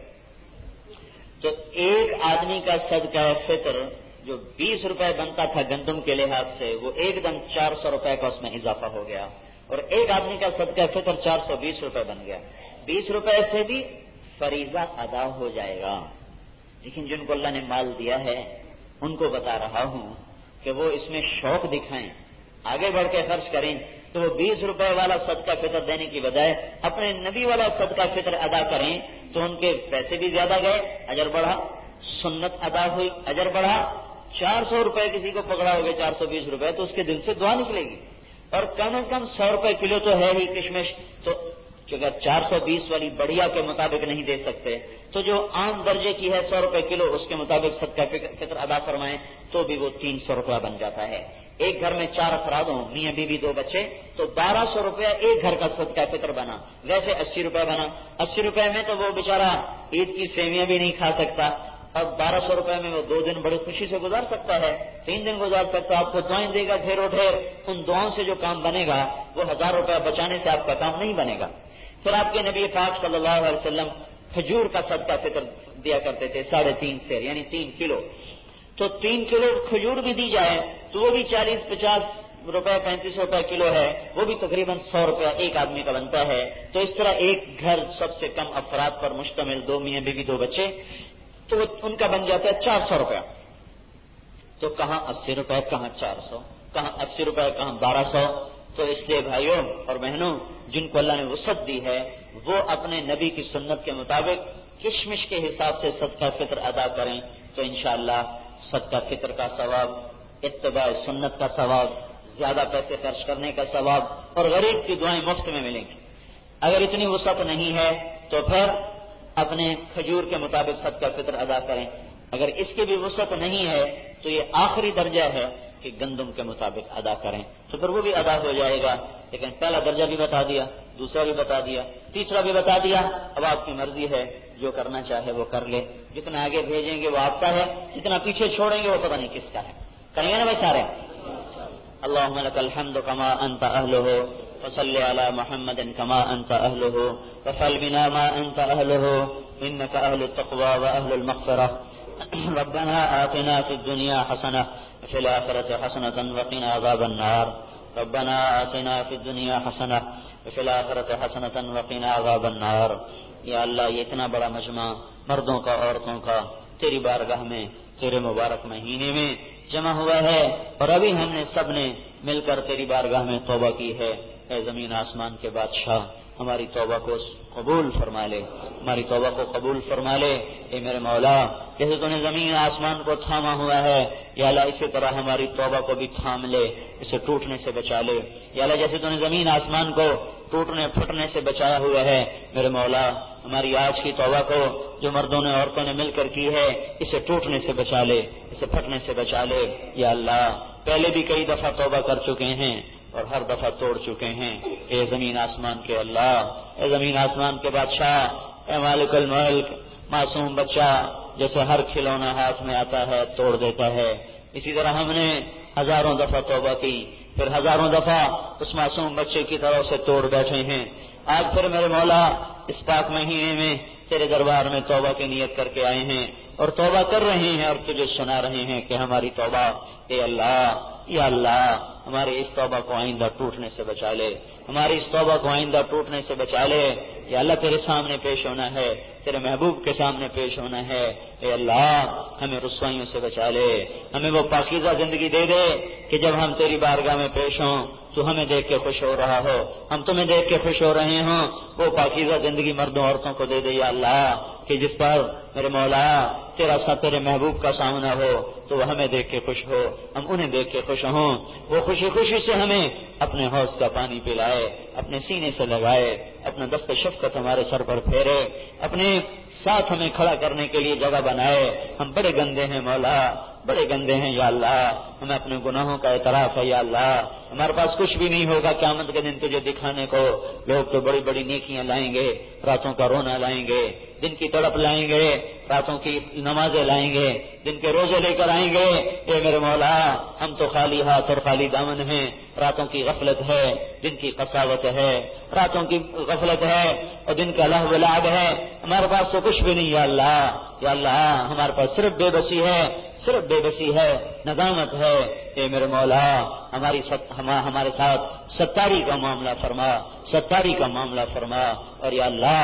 [SPEAKER 1] تو ایک آدمی کا صدقہ فطر جو بیس روپے بنتا تھا گندم کے لحاظ سے وہ ایک دم چار سو روپے کا اس میں اضافہ ہو گیا، اور ایک آدمی کا صدقہ فطر چار سو بیس روپے بن گیا۔ بیس روپے سے بھی فریضہ ادا ہو جائے گا، لیکن جن کو اللہ نے مال دیا ہے ان کو بتا رہا ہوں کہ وہ اس میں شوق دکھائیں، آگے بڑھ کے خرچ کریں، تو وہ بیس روپے والا صدقہ فطر دینے کی بجائے اپنے نبی والا صدقہ فطر ادا کریں تو ان کے پیسے بھی زیادہ گئے، اجر بڑھا، سنت ادا ہوئی، اجر بڑھا۔ چار سو روپے کسی کو پکڑا ہوگا چار سو بیس روپے تو اس کے دل سے دعا نکلے گی، اور کم از کم سو روپے کلو تو ہے ہی کشمش، تو اگر چار سو بیس والی بڑھیا کے مطابق نہیں دے سکتے تو جو عام درجے کی ہے سو روپے کلو اس کے مطابق صدقہ فطر ادا فرمائیں تو بھی وہ تین سو روپیہ بن جاتا ہے۔ ایک گھر میں چار افراد ہوں، میاں بیوی دو بچے، تو بارہ سو روپیہ ایک گھر کا صدقہ فطر بنا، ویسے اسی روپے بنا، اسی روپے میں تو وہ بیچارہ عید کی سیویاں بھی نہیں کھا سکتا، اب بارہ سو روپے میں وہ دو دن بڑی خوشی سے گزار سکتا ہے، تین دن گزار سکتا ہے، آپ کو دعائیں دے گا ڈھیر و ڈھیر، ان دعاؤں سے جو کام بنے گا وہ ہزار روپے بچانے سے آپ کا کام نہیں بنے گا۔ پھر آپ کے نبی پاک صلی اللہ علیہ وسلم کھجور کا صدقہ فطر دیا کرتے تھے، ساڑھے تین سیر یعنی تین کلو، تو تین کلو کھجور بھی دی جائے تو وہ بھی چالیس پچاس روپے پینتیس روپے کلو ہے، وہ بھی تقریباً سو روپیہ ایک آدمی کا بنتا ہے۔ تو اس طرح ایک گھر سب سے کم افراد پر مشتمل، دو میاں بیوی دو بچے، تو ان کا بن جاتا ہے چار سو روپیہ۔ تو کہاں اسی روپے، کہاں چار سو، کہاں اسی روپے، کہاں بارہ سو۔ تو اس لیے بھائیوں اور بہنوں، جن کو اللہ نے وسعت دی ہے وہ اپنے نبی کی سنت کے مطابق کشمش کے حساب سے صدقہ فطر ادا کریں تو انشاءاللہ صدقہ فطر کا ثواب، اتباع سنت کا ثواب، زیادہ پیسے خرچ کرنے کا ثواب، اور غریب کی دعائیں مفت میں ملیں گی۔ اگر اتنی وسعت نہیں ہے تو پھر اپنے کھجور کے مطابق صدقہ فطر ادا کریں، اگر اس کی بھی وسعت نہیں ہے تو یہ آخری درجہ ہے کہ گندم کے مطابق ادا کریں، تو پھر وہ بھی ادا ہو جائے گا۔ لیکن پہلا درجہ بھی بتا دیا، دوسرا بھی بتا دیا، تیسرا بھی بتا دیا، اب آپ کی مرضی ہے، جو کرنا چاہے وہ کر لے، جتنا آگے بھیجیں گے وہ آپ کا ہے، جتنا پیچھے چھوڑیں گے وہ پتہ نہیں کس کا ہے۔ کریں گے نا بھائی سارے؟ اللهم لك الحمد كما انت اهله وصل على محمد كما انت اهله وفعل بنا ما انت اهله انك اهل التقوى واهل المغفرة ربنا آتنا في الدنيا حسنة وفي الآخرة حسنة وقنا عذاب النار ربنا آتنا في الدنيا حسنة وفي الآخرة حسنة وقنا عذاب النار۔ یا اللہ یہ اتنا بڑا مجمع مردوں کا عورتوں کا تیری بارگاہ میں تیرے مبارک مہینے میں جمع ہوا ہے، اور ابھی ہم نے سب نے مل کر تیری بارگاہ میں توبہ کی ہے۔ اے زمین آسمان کے بادشاہ، ہماری توبہ کو قبول فرما لے، ہماری توبہ کو قبول فرما لے۔ اے میرے مولا، جیسے تو نے زمین آسمان کو تھاما ہوا ہے، یا اللہ اسی طرح ہماری توبہ کو بھی تھام لے، اسے ٹوٹنے سے بچا لے۔ یا اللہ جیسے تو نے زمین آسمان کو ٹوٹنے پھٹنے سے بچایا ہوا ہے، میرے مولا ہماری آج کی توبہ کو جو مردوں نے عورتوں نے مل کر کی ہے، اسے ٹوٹنے سے بچا لے، اسے پھٹنے سے بچا لے۔ یا اللہ پہلے بھی کئی دفعہ توبہ کر چکے ہیں اور ہر دفعہ توڑ چکے ہیں۔ اے زمین آسمان کے اللہ، اے زمین آسمان کے بادشاہ، اے مالک الملک، معصوم بچہ جیسے ہر کھلونا ہاتھ میں آتا ہے توڑ دیتا ہے، اسی طرح ہم نے ہزاروں دفعہ توبہ کی، پھر ہزاروں دفعہ اس معصوم بچے کی طرح سے توڑ بیٹھے ہیں۔ آج پھر میرے مولا اس پاک مہینے میں تیرے دربار میں توبہ کی نیت کر کے آئے ہیں اور توبہ کر رہے ہیں اور تجھے سنا رہے ہیں کہ ہماری توبہ، اے اللہ، یا اللہ ہماری اس توبہ کو آئندہ ٹوٹنے سے بچا لے، ہماری اس توبہ کو آئندہ ٹوٹنے سے بچا لے۔ یا اللہ تیرے سامنے پیش ہونا ہے، تیرے محبوب کے سامنے پیش ہونا ہے، اے اللہ ہمیں رسوائیوں سے بچا لے، ہمیں وہ پاکیزہ زندگی دے دے کہ جب ہم تیری بارگاہ میں پیش ہوں تو ہمیں دیکھ کے خوش ہو رہا ہو، ہم تمہیں دیکھ کے خوش ہو رہے ہوں۔ وہ پاکیزہ زندگی مردوں عورتوں کو دے دے یا اللہ کہ جس پر میرے مولا تیرا سا تیرے محبوب کا سامنا ہو تو وہ ہمیں دیکھ کے خوش ہو، ہم انہیں دیکھ کے خوش ہوں، وہ خوشی خوشی سے ہمیں اپنے حوض کا پانی پلائے، اپنے سینے سے لگائے، اپنا دست شفقت ہمارے سر پر پھیرے، اپنے ساتھ ہمیں کھڑا کرنے کے لیے جگہ بنائے۔ ہم بڑے گندے ہیں مولا، بڑے گندے ہیں یا اللہ، ہمیں اپنے گناہوں کا اعتراف ہے یا اللہ، ہمارے پاس کچھ بھی نہیں ہوگا قیامت کے دن تجھے دکھانے کو۔ لوگ تو بڑی بڑی نیکیاں لائیں گے، راتوں کا رونا لائیں گے، دن کی تڑپ لائیں گے، راتوں کی نمازیں لائیں گے، دن کے روزے لے کر آئیں گے۔ اے میرے مولا ہم تو خالی ہاتھ اور خالی دامن ہیں، راتوں کی غفلت ہے، دن کی قساوت ہے، راتوں کی غفلت ہے اور دن کا لہو و لعب ہے، ہمارے پاس تو کچھ بھی نہیں یا اللہ۔ یا اللہ ہمارے پاس صرف بے بسی ہے، صرف بے بسی ہے، ندامت ہے۔ اے میرے مولا ہماری ست ہمارے ساتھ ستاری کا معاملہ فرما، ستاری کا معاملہ فرما، اور یا اللہ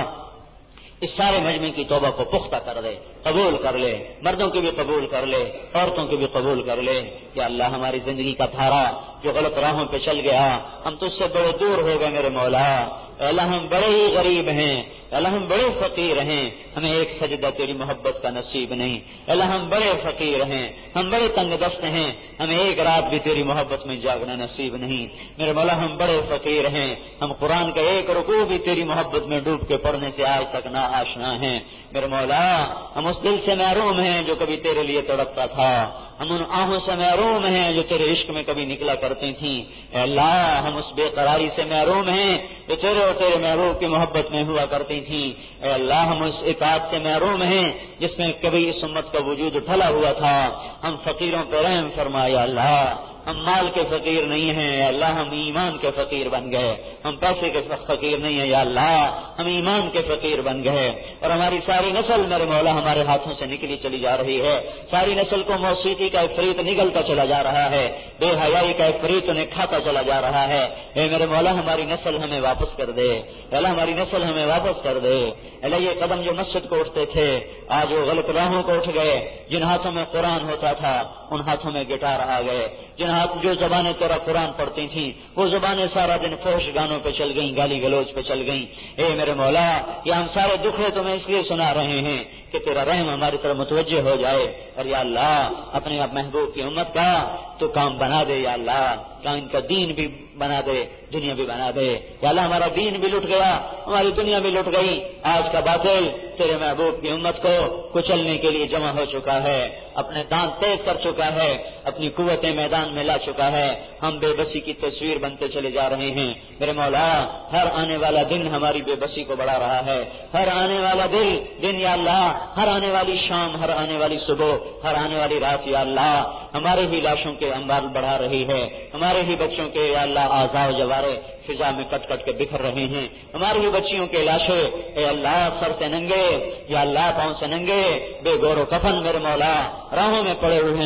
[SPEAKER 1] اس سارے مجمع کی توبہ کو پختہ کر دے، قبول کر لے، مردوں کی بھی قبول کر لے، عورتوں کی بھی قبول کر لے۔ یا اللہ ہماری زندگی کا دھارا جو غلط راہوں پہ چل گیا، ہم تجھ سے بڑے دور ہو گئے میرے مولا۔ اے اللہ ہم بڑے ہی غریب ہیں، اے اللہ ہم بڑے فقیر ہیں، ہمیں ایک سجدہ تیری محبت کا نصیب نہیں۔ اے اللہ ہم بڑے فقیر ہیں، ہم بڑے تنگ دست ہیں، ہمیں ایک رات بھی تیری محبت میں جاگنا نصیب نہیں۔ میرے مولا ہم بڑے فقیر ہیں، ہم قرآن کا ایک رکوع بھی تیری محبت میں ڈوب کے پڑھنے سے آج تک نا آشنا ہیں۔ میرے مولا ہم اس دل سے محروم ہیں جو کبھی تیرے لیے تڑپتا تھا، ہم ان آہوں سے محروم ہیں جو تیرے عشق میں کبھی نکلا کرتی تھیں۔ اے اللہ ہم اس بے قراری سے محروم ہیں جو تیرے اور تیرے محبوب کی محبت میں ہوا کرتی تھیں۔ اے اللہ ہم اس اطاعت سے محروم ہیں جس میں کبھی اس امت کا وجود ڈھلا ہوا تھا۔ ہم فقیروں پہ رحم فرما یا اللہ، ہم مال کے فقیر نہیں ہیں یا اللہ، ہم ایمان کے فقیر بن گئے، ہم پیسے کے فقیر نہیں ہیں یا اللہ، ہم ایمان کے فقیر بن گئے۔ اور ہماری ساری نسل میرے مولا ہمارے ہاتھوں سے نکلی چلی جا رہی ہے، ساری نسل کو موسیقی کا عفریت نگلتا چلا جا رہا ہے، بے حیائی کا عفریت انہیں کھاتا چلا جا رہا ہے۔ اے میرے مولا ہماری نسل ہمیں واپس کر دے، اللہ ہماری نسل ہمیں واپس کر دے۔ اللہ یہ قدم جو مسجد کو اٹھتے تھے آج وہ غلط راہوں کو اٹھ گئے، جن ہاتھوں میں قرآن ہوتا تھا ان ہاتھوں میں گٹار آ گئے، جن ہاتھ جو زبانیں تیرا قرآن پڑھتی تھیں وہ زبانیں سارا دن فحش گانوں پہ چل گئیں، گالی گلوچ پہ چل گئیں۔ اے میرے مولا یہ ہم سارے دکھڑے تمہیں اس لیے سنا رہے ہیں کہ تیرا رحم ہماری طرف متوجہ ہو جائے، اور یا اللہ اپنے محبوب کی امت کا تو کام بنا دے یا اللہ، کہ ان کا دین بھی بنا دے، دنیا بھی بنا دے یا اللہ۔ ہمارا دین بھی لٹ گیا، ہماری دنیا بھی لٹ گئی، آج کا باطل تیرے محبوب کی امت کو کچلنے کے لیے جمع ہو چکا ہے، اپنے دانت تیز کر چکا ہے، اپنی قوتیں میدان میں لا چکا ہے، ہم بے بسی کی تصویر بنتے چلے جا رہے ہیں۔ میرے مولا ہر آنے والا دن ہماری بے بسی کو بڑھا رہا ہے، ہر آنے والا دن دن یا اللہ، ہر آنے والی شام، ہر آنے والی صبح، ہر آنے والی رات یا اللہ ہمارے ہی لاشوں کے انبار بڑھا رہی ہے، ہمارے ہی بچوں کے یا اللہ اعضاء و جوارے فضا میں کٹ کٹ کے بکھر رہے ہیں، ہماری ہی بچیوں کے لاشیں اے اللہ سر سے ننگے یا اللہ پاؤں سے ننگے بے گور و کفن میرے مولا راہوں میں پڑے ہوئے ہیں۔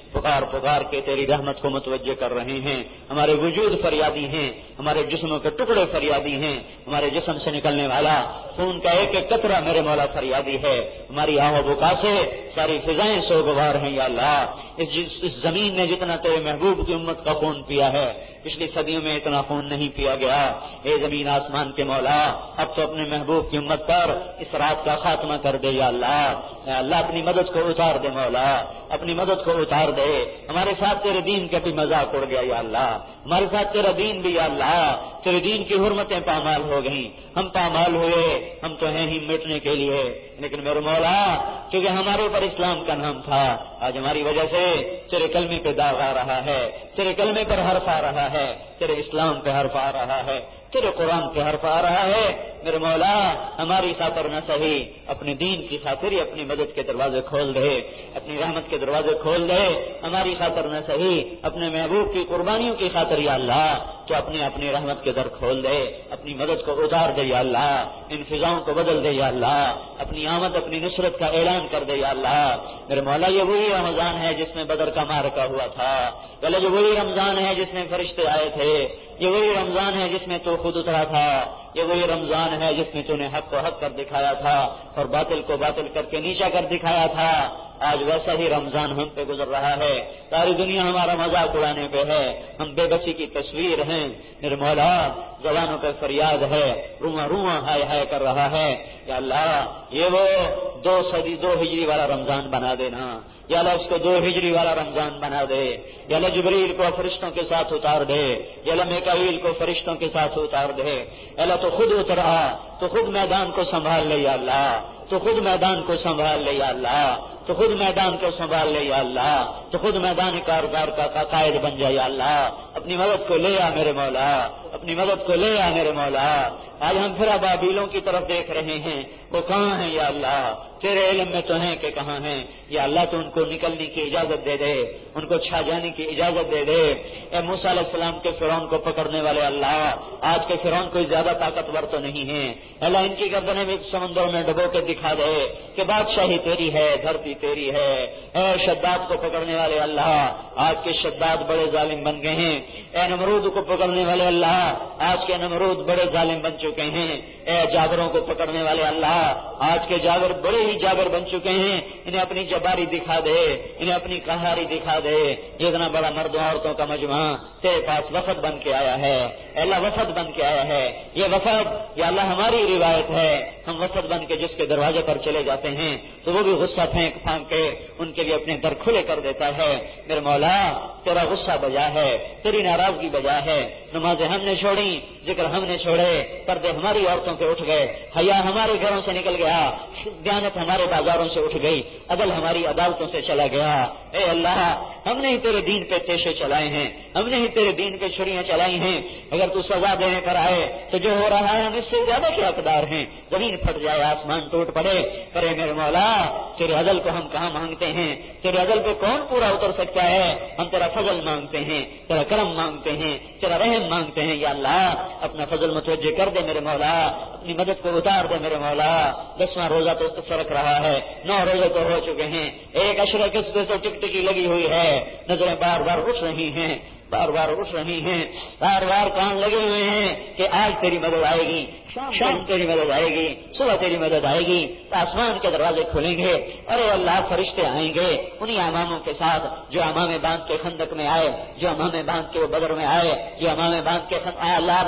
[SPEAKER 1] پکار پکار کے تیری رحمت کو متوجہ کر رہے ہیں. ہمارے وجود فریادی ہیں, ہمارے جسموں کے ٹکڑے فریادی ہیں, ہمارے جسم سے نکلنے والا خون کا ایک ایک قطرہ میرے مولا فریادی ہے. ہماری آہ و بکا سے ساری فضائیں سوگوار ہیں یا اللہ. اس, اس زمین نے جتنا تیرے محبوب کی امت کا خون پیا ہے پچھلی صدیوں میں اتنا خون نہیں پیا گیا. اے زمین آسمان کے مولا, اب تو اپنے محبوب کی امت پر اس رات کا خاتمہ کر دے یا اللہ. اے اللہ اپنی مدد کو اتار دے مولا, اپنی مدد کو اتار دے. ہمارے ساتھ تیرے دین کا بھی مذاق اڑ گیا یا اللہ, ہمارے ساتھ تیرا دین بھی یا اللہ. تیرے دین کی حرمتیں پامال ہو گئیں, ہم پامال ہوئے, ہم تو ہیں ہی مٹنے کے لیے, لیکن میرے مولا کیونکہ ہمارے اوپر اسلام کا نام تھا, آج ہماری وجہ سے تیرے کلمے پہ داغ آ رہا ہے, تیرے کلمے پر حرف آ رہا ہے, تیرے اسلام پہ حرف آ رہا ہے, تیرے قرآن پہ حرف آ رہا ہے. میرے مولا ہماری خاطر نہ سہی, اپنے دین کی خاطر ہی اپنی مدد کے دروازے کھول دے, اپنی رحمت کے دروازے کھول دے. ہماری خاطر نہ سہی, اپنے محبوب کی قربانیوں کی خاطر یا اللہ تو اپنی اپنی رحمت کے در کھول دے, اپنی مدد کو اتار دے یا اللہ, ان فضاؤں کو بدل دے یا اللہ, اپنی آمد اپنی نصرت کا اعلان کر دے یا اللہ. میرے مولا یہ وہی رمضان ہے جس میں بدر کا معرکہ ہوا تھا, یہ وہی رمضان ہے جس میں فرشتے آئے تھے, یہ وہی رمضان ہے جس میں تو خود اترا تھا, یہ وہی رمضان ہے جس میں تو نے حق کو حق کر دکھایا تھا اور باطل کو باطل کر کے نیچا کر دکھایا تھا. آج ویسا ہی رمضان ہم پہ گزر رہا ہے, ساری دنیا ہمارا مذاق اڑانے پہ ہے, ہم بے بسی کی تصویر ہیں. میرے مولا زبانوں پہ فریاد ہے, رواں رواں ہائے ہائے کر رہا ہے یا اللہ. یہ وہ دو صدی دو ہجری والا رمضان بنا دینا یا اللہ, اس کو دو ہجری والا رمضان بنا دے یا اللہ. جبریل کو فرشتوں کے ساتھ اتار دے یا اللہ, میکائیل کو فرشتوں کے ساتھ اتار دے یا اللہ. تو خود اترا, تو خود میدان کو سنبھال لے یا اللہ, تو خود میدان کو سنبھال لے یا اللہ, تو خود میدان کو سنبھال لے یا اللہ, تو خود میدان کارزار کا قائد بن جائے یا اللہ. اپنی مدد کو لے آ میرے مولا, اپنی مدد کو لے آ میرے مولا. آج ہم پھر ابابیلوں کی طرف دیکھ رہے ہیں, وہ کہاں ہیں یا اللہ, تیرے علم میں تو ہیں کہ کہاں ہیں یا اللہ. تو ان کو نکلنے کی اجازت دے دے, ان کو چھا جانے کی اجازت دے دے. اے موسیٰ علیہ السلام کے فرعون کو پکڑنے والے اللہ, آج کے فرعون کوئی زیادہ طاقتور تو نہیں ہے اللہ. ان کی گردنیں بھی سمندروں میں ڈبو کے دکھا دے کہ بادشاہی تیری ہے, دھرتی تیری ہے. اے شداد کو پکڑنے والے اللہ, آج کے شداد بڑے ظالم بن گئے ہیں. اے نمرود کو پکڑنے والے اللہ, آج کے نمرود بڑے ظالم بن چکے ہیں. اے جابروں کو پکڑنے والے اللہ, آج کے جابر بڑے ہی جابر بن چکے ہیں. انہیں اپنی جباری دکھا دے, انہیں اپنی قہاری دکھا دے. یہ اتنا بڑا مرد و عورتوں کا مجمع تیرے پاس وفد بن کے آیا ہے اللہ, وفد بن کے آیا ہے. یہ وفد یا اللہ ہماری روایت ہے, ہم وفد بن کے جس کے دروازے پر چلے جاتے ہیں تو وہ بھی غصہ پھینک پھینک کے ان کے لیے اپنے در کھلے کر دیتا ہے. میرے مولا تیرا غصہ بجا ہے, تیری ناراضگی بجا ہے. نمازیں ہم نے چھوڑی, ذکر ہم نے چھوڑے, پردے ہماری عورتوں کے اٹھ گئے, حیا ہمارے گھروں سے نکل گیا, دیانت ہمارے بازاروں سے اٹھ گئی, عدل ہماری عدالتوں سے چلا گیا. اے اللہ ہم نے ہی تیرے دین پہ تیشے چلائے ہیں, ہم نے ہی تیرے دین پہ چھڑیاں چلائی ہیں. اگر تو سزا دینے پر آئے تو جو ہو رہا ہے ہم اس سے زیادہ کے حقدار ہیں. زمین پھٹ جائے, آسمان ٹوٹ پڑے, کرے میرے مولا تیرے عدل کو ہم کہاں مانگتے ہیں, تیرے عدل پہ کون پورا اتر سکتا ہے. ہم تیرا فضل مانگتے ہیں, تیرا کرم مانگتے ہیں, تیرا رحم مانگتے ہیں یا اللہ. اپنا فضل متوجہ کر دے میرے مولا, اپنی مدد کو اتار دے میرے مولا. دسواں روزہ تو سرک رہا ہے, نو روزے تو ہو چکے ہیں, ایک عشرہ قصبے سے ٹک ٹکی لگی ہوئی ہے, نظریں بار بار اٹھ رہی ہیں, بار بار اٹھ رہی ہیں, بار بار کان لگے ہوئے ہیں کہ آج تیری مدد آئے گی, شام تیری مدد آئے گی, صبح تیری مدد آئے گی, آسمان کے دروازے کھلیں گے. ارے اللہ فرشتے آئیں گے انہی اماموں کے ساتھ جو امام باندھ کے خندق میں آئے, جو امام باندھ کے بدر میں آئے, جو امام باندھ کے آئے اللہ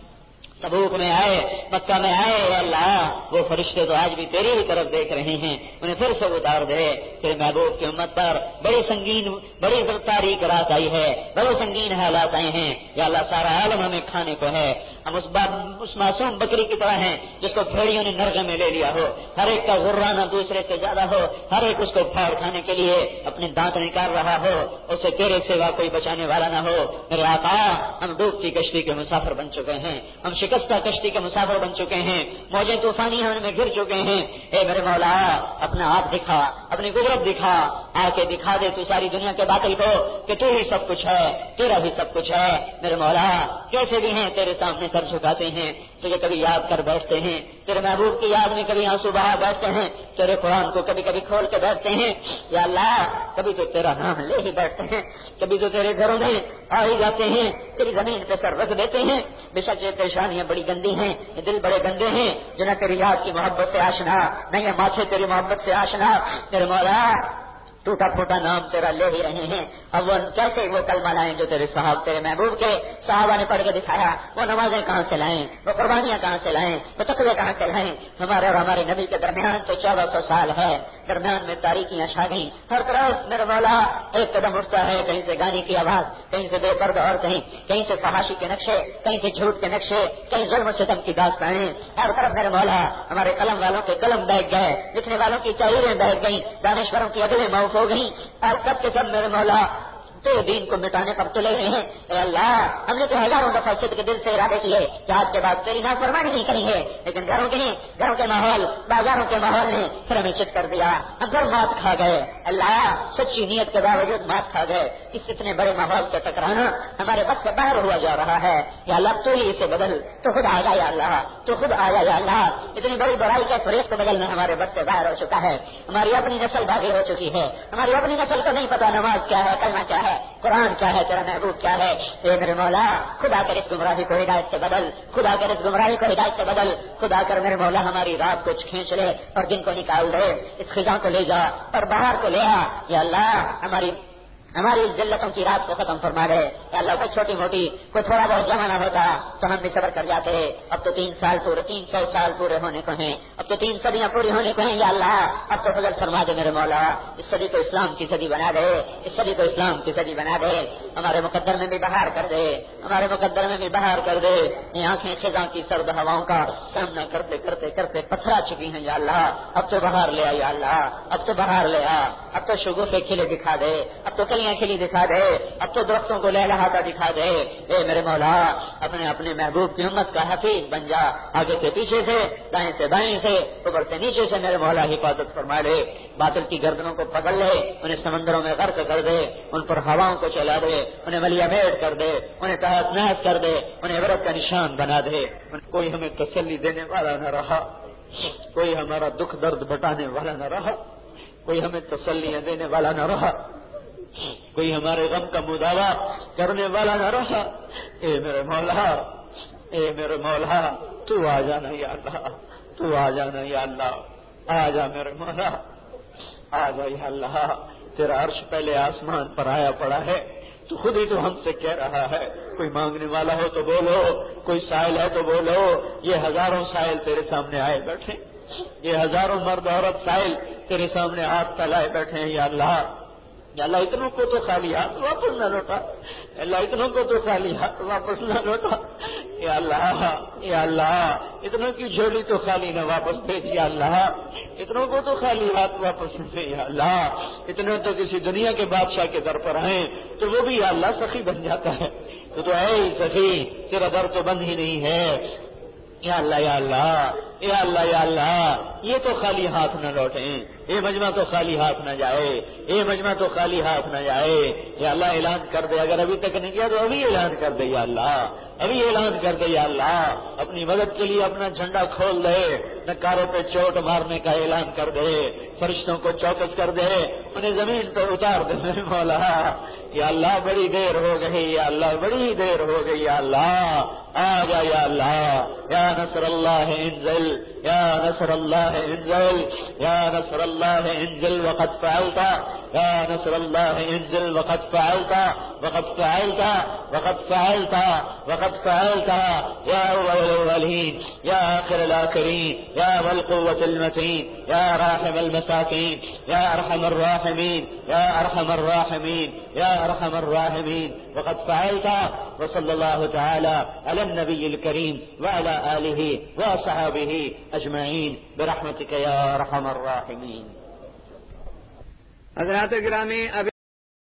[SPEAKER 1] تبوک میں آئے, مکہ میں آئے. اللہ وہ فرشتے تو آج بھی تیری ہی طرف دیکھ رہے ہیں, انہیں پھر سے اتار دے. تیرے محبوب کی امت پر بڑی سنگین بڑی تاریخ رات آئی ہے, بڑے سنگین حالات آئے ہیں یا اللہ. سارا عالم ہمیں کھانے کو ہے, ہم اس بات اس معصوم بکری کی طرح ہیں جس کو بھیڑیوں نے نرغے میں لے لیا ہو, ہر ایک کا غرانہ دوسرے سے زیادہ ہو, ہر ایک اس کو پھاڑ کھانے کے لیے اپنے دانت نکال رہا ہو, اسے تیرے سوا کوئی بچانے والا نہ ہو. میرے آقا ہم ڈوبتی کشتی کے مسافر بن چکے ہیں, ہم شکستہ کشتی کے مسافر بن چکے ہیں، موجیں طوفانی ہیں ان میں گر چکے ہیں۔ اے میرے مولا اپنا آپ دکھا، اپنی قدرت دکھا، آ کے دکھا دے تو ساری دنیا کے باطل کو کہ تو ہی سب کچھ ہے، تیرا بھی سب کچھ ہے۔ میرے مولا کیسے بھی ہیں تیرے سامنے سر جھکاتے ہیں، تجھے کبھی یاد کر بیٹھتے ہیں، تیرے محبوب کی یاد میں کبھی آنسو بہا بیٹھتے ہیں، تیرے قرآن کو کبھی کبھی کھول کے بیٹھتے ہیں۔ یا اللہ کبھی تو تیرا نام لے ہی بیٹھتے ہیں، کبھی تو تیرے گھروں میں آ ہی جاتے ہیں، تیری زمین پہ سر رکھ دیتے ہیں۔ بے شک یہ پریشانیاں بڑی گندی ہیں، یہ دل بڑے گندے ہیں جو نہ تیری یاد کی محبت سے آشنا، نہ یہ ماتھے تیری محبت سے آشنا۔ میرے مولا ٹوٹا پھوٹا نام تیرا لے ہی رہے ہیں، اب وہ کیسے وہ کلمہ لائیں جو تیرے صحاب تیرے محبوب کے صحابہ نے پڑھ کے دکھایا؟ وہ نمازیں کہاں سے لائیں، وہ قربانیاں کہاں سے لائیں، وہ تقوی کہاں سے لائیں؟ ہمارے اور ہمارے نبی کے درمیان تو چودہ سو سال ہے، درمیان میں تاریکیاں چھا گئیں، ہر طرف میرے مولا ایک قدم اٹھتا ہے، کہیں سے گانے کی آواز، کہیں سے بے پردہ عورتیں، کہیں سے فحاشی کے نقشے، کہیں سے جھوٹ کے نقشے، کہیں ظلم و ستم کی داستانیں، ہر طرف میرے مولا ہمارے قلم والوں کے قلم بیٹھ گئے، لکھنے والوں کی تحریریں بیٹھ گئیں، دانشوروں کی عدلیں معاف ہو گئیں، اور سب کے سب میرے مولا تو دین کو مٹانے پر تلے ہوئے ہیں۔ اے اللہ ہم نے تو ہزاروں دفعہ صدق کے دل سے ارادے کیے کہ آج کے بعد تیری نافرمانی نہیں کریں گے، لیکن گھروں کے نہیں، گھروں کے ماحول، بازاروں کے ماحول نے پھر ہمیں چت کر دیا، اگر مات کھا گئے۔ اللہ سچی نیت کے باوجود مات کھا گئے، اس اتنے بڑے ماحول سے ٹکرانا ہمارے بس سے باہر ہوا جا رہا ہے۔ یا اللہ تو ہی اسے بدل، تو خود آیا یا اللہ، تو خود آیا یا اللہ، اتنی بڑی برائی کے فریب کو بدلنا ہمارے بس سے باہر ہو چکا ہے، ہماری اپنی نسل باغی ہو چکی ہے، ہماری اپنی نسل کو نہیں پتا نماز کیا ہے، کلمہ کیا ہے، قرآن کیا ہے، تیرا محبوب کیا ہے۔ اے میرے مولا خدا کر اس گمراہی کو ہدایت سے بدل، خدا کر اس گمراہی کو ہدایت سے بدل، خدا کر میرے مولا ہماری رات کو کھینچ لے اور دن کو نکال دے، اس خزاں کو لے جا اور باہر کو لے آ۔ یا اللہ ہماری ہماری ذلتوں کی رات کو ختم فرما دے۔ یا اللہ کوئی چھوٹی موٹی کوئی تھوڑا بہت زمانہ ہوتا تو ہم بھی صبر کر جاتے، اب تو تین سال پورے تین سو سال پورے ہونے کو ہیں، اب تو تین صدیاں پوری ہونے کو ہیں۔ یا اللہ اب تو فضل فرما دے میرے مولا، اس صدی کو اسلام کی صدی بنا دے، اس صدی کو اسلام کی صدی بنا دے، ہمارے مقدر میں بھی بہار کر دے، ہمارے مقدر میں بھی بہار کر دے۔ یہ آنکھیں خزاں کی سرد ہواؤں کا سامنا کرتے کرتے کرتے پتھرا چکی ہیں۔ یا اللہ اب تو بہار لے آ، یا اللہ اب تو بہار لے آ، اب تو شگوفے کھلے دکھا دے، اب تو کلیاں کھلی دکھا دے، اب تو درختوں کو لہلہاتا دکھا دے۔ اے میرے مولا اپنے اپنے محبوب کی امت کا حفیظ بن جا، آگے سے پیچھے سے، دائیں سے بائیں سے، اوپر سے نیچے سے میرے مولا حفاظت فرما دے، باطل کی گردنوں کو پکڑ لے، انہیں سمندروں میں غرق کر دے، ان پر ہواؤں کو چلا دے، انہیں ملیا میٹ کر دے، انہیں تحت نحس کر دے، انہیں عبرت کا نشان بنا دے۔ کوئی ہمیں تسلی دینے والا نہ رہا، کوئی ہمارا دکھ درد بٹانے والا نہ رہا، کوئی ہمیں تسلیاں دینے والا نہ رہا، کوئی ہمارے غم کا مداوا کرنے والا نہ رہا۔ اے میرے مولا، اے میرے مولا تو آ جانا یا اللہ، تو آ جانا یا اللہ، آ جا میرے مولا، آ جا یا اللہ۔ تیرا عرش پہلے آسمان پر آیا پڑا ہے، تو خود ہی تو ہم سے کہہ رہا ہے کوئی مانگنے والا ہو تو بولو، کوئی سائل ہے تو بولو۔ یہ ہزاروں سائل تیرے سامنے آئے بیٹھے، یہ ہزاروں مرد عورت سائل تیرے سامنے ہاتھ پھیلائے بیٹھے ہیں۔ یا اللہ، یا اللہ اتنوں کو تو خالی ہاتھ واپس نہ لوٹا، اللہ اتنوں کو تو خالی ہاتھ واپس نہ لوٹا۔ یا اللہ، یا اللہ اتنوں کی جھولی تو خالی نہ واپس بھیج۔ یا اللہ اتنوں کو تو خالی ہاتھ واپس نہ بھیج۔ یا اللہ اتنے تو کسی دنیا کے بادشاہ کے در پر آئیں تو وہ بھی یا اللہ سخی بن جاتا ہے، تو تو اے سخی تیرا در تو بند ہی نہیں ہے۔ یا اللہ، یا اللہ، یا اللہ، یا اللہ یہ تو خالی ہاتھ نہ لوٹیں، یہ مجمع تو خالی ہاتھ نہ جائے، یہ مجمع تو خالی ہاتھ نہ جائے۔ یا اللہ اعلان کر دے، اگر ابھی تک نہیں کیا تو ابھی اعلان کر دے۔ یا اللہ ابھی اعلان کر دے۔ یا اللہ اپنی مدد کے لیے اپنا جھنڈا کھول دے، نکاروں پہ چوٹ مارنے کا اعلان کر دے، فرشتوں کو چوکس کر دے، انہیں زمین پہ اتار دے میرے مولا۔ یا اللہ بڑی دیر ہو گئی، یا اللہ بڑی دیر ہو گئی۔ یا اللہ آ جا، یا اللہ، یا نصر اللہ انزل، یا نصر اللہ انزل، یا نصر اللہ انزل وقد فعلت، یا نصر اللہ انزل وقد فعلت، وقد فعلت، وقد فعلت، وقد فعلت، یا اول الاولین، یا آخر الاخرین، یا ذا القوة المتین، یا راحم المساکین، یا ارحم الراحمین، یا ارحم الراحمین، یا ارحم الراحمین، وقد فعلت۔ وصلی اللہ تعالی علی النبی الکریم وعلی آلہ وصحابہ اجمعین برحمتک یا ارحم الراحمین۔
[SPEAKER 2] حضرات گرامی ابھی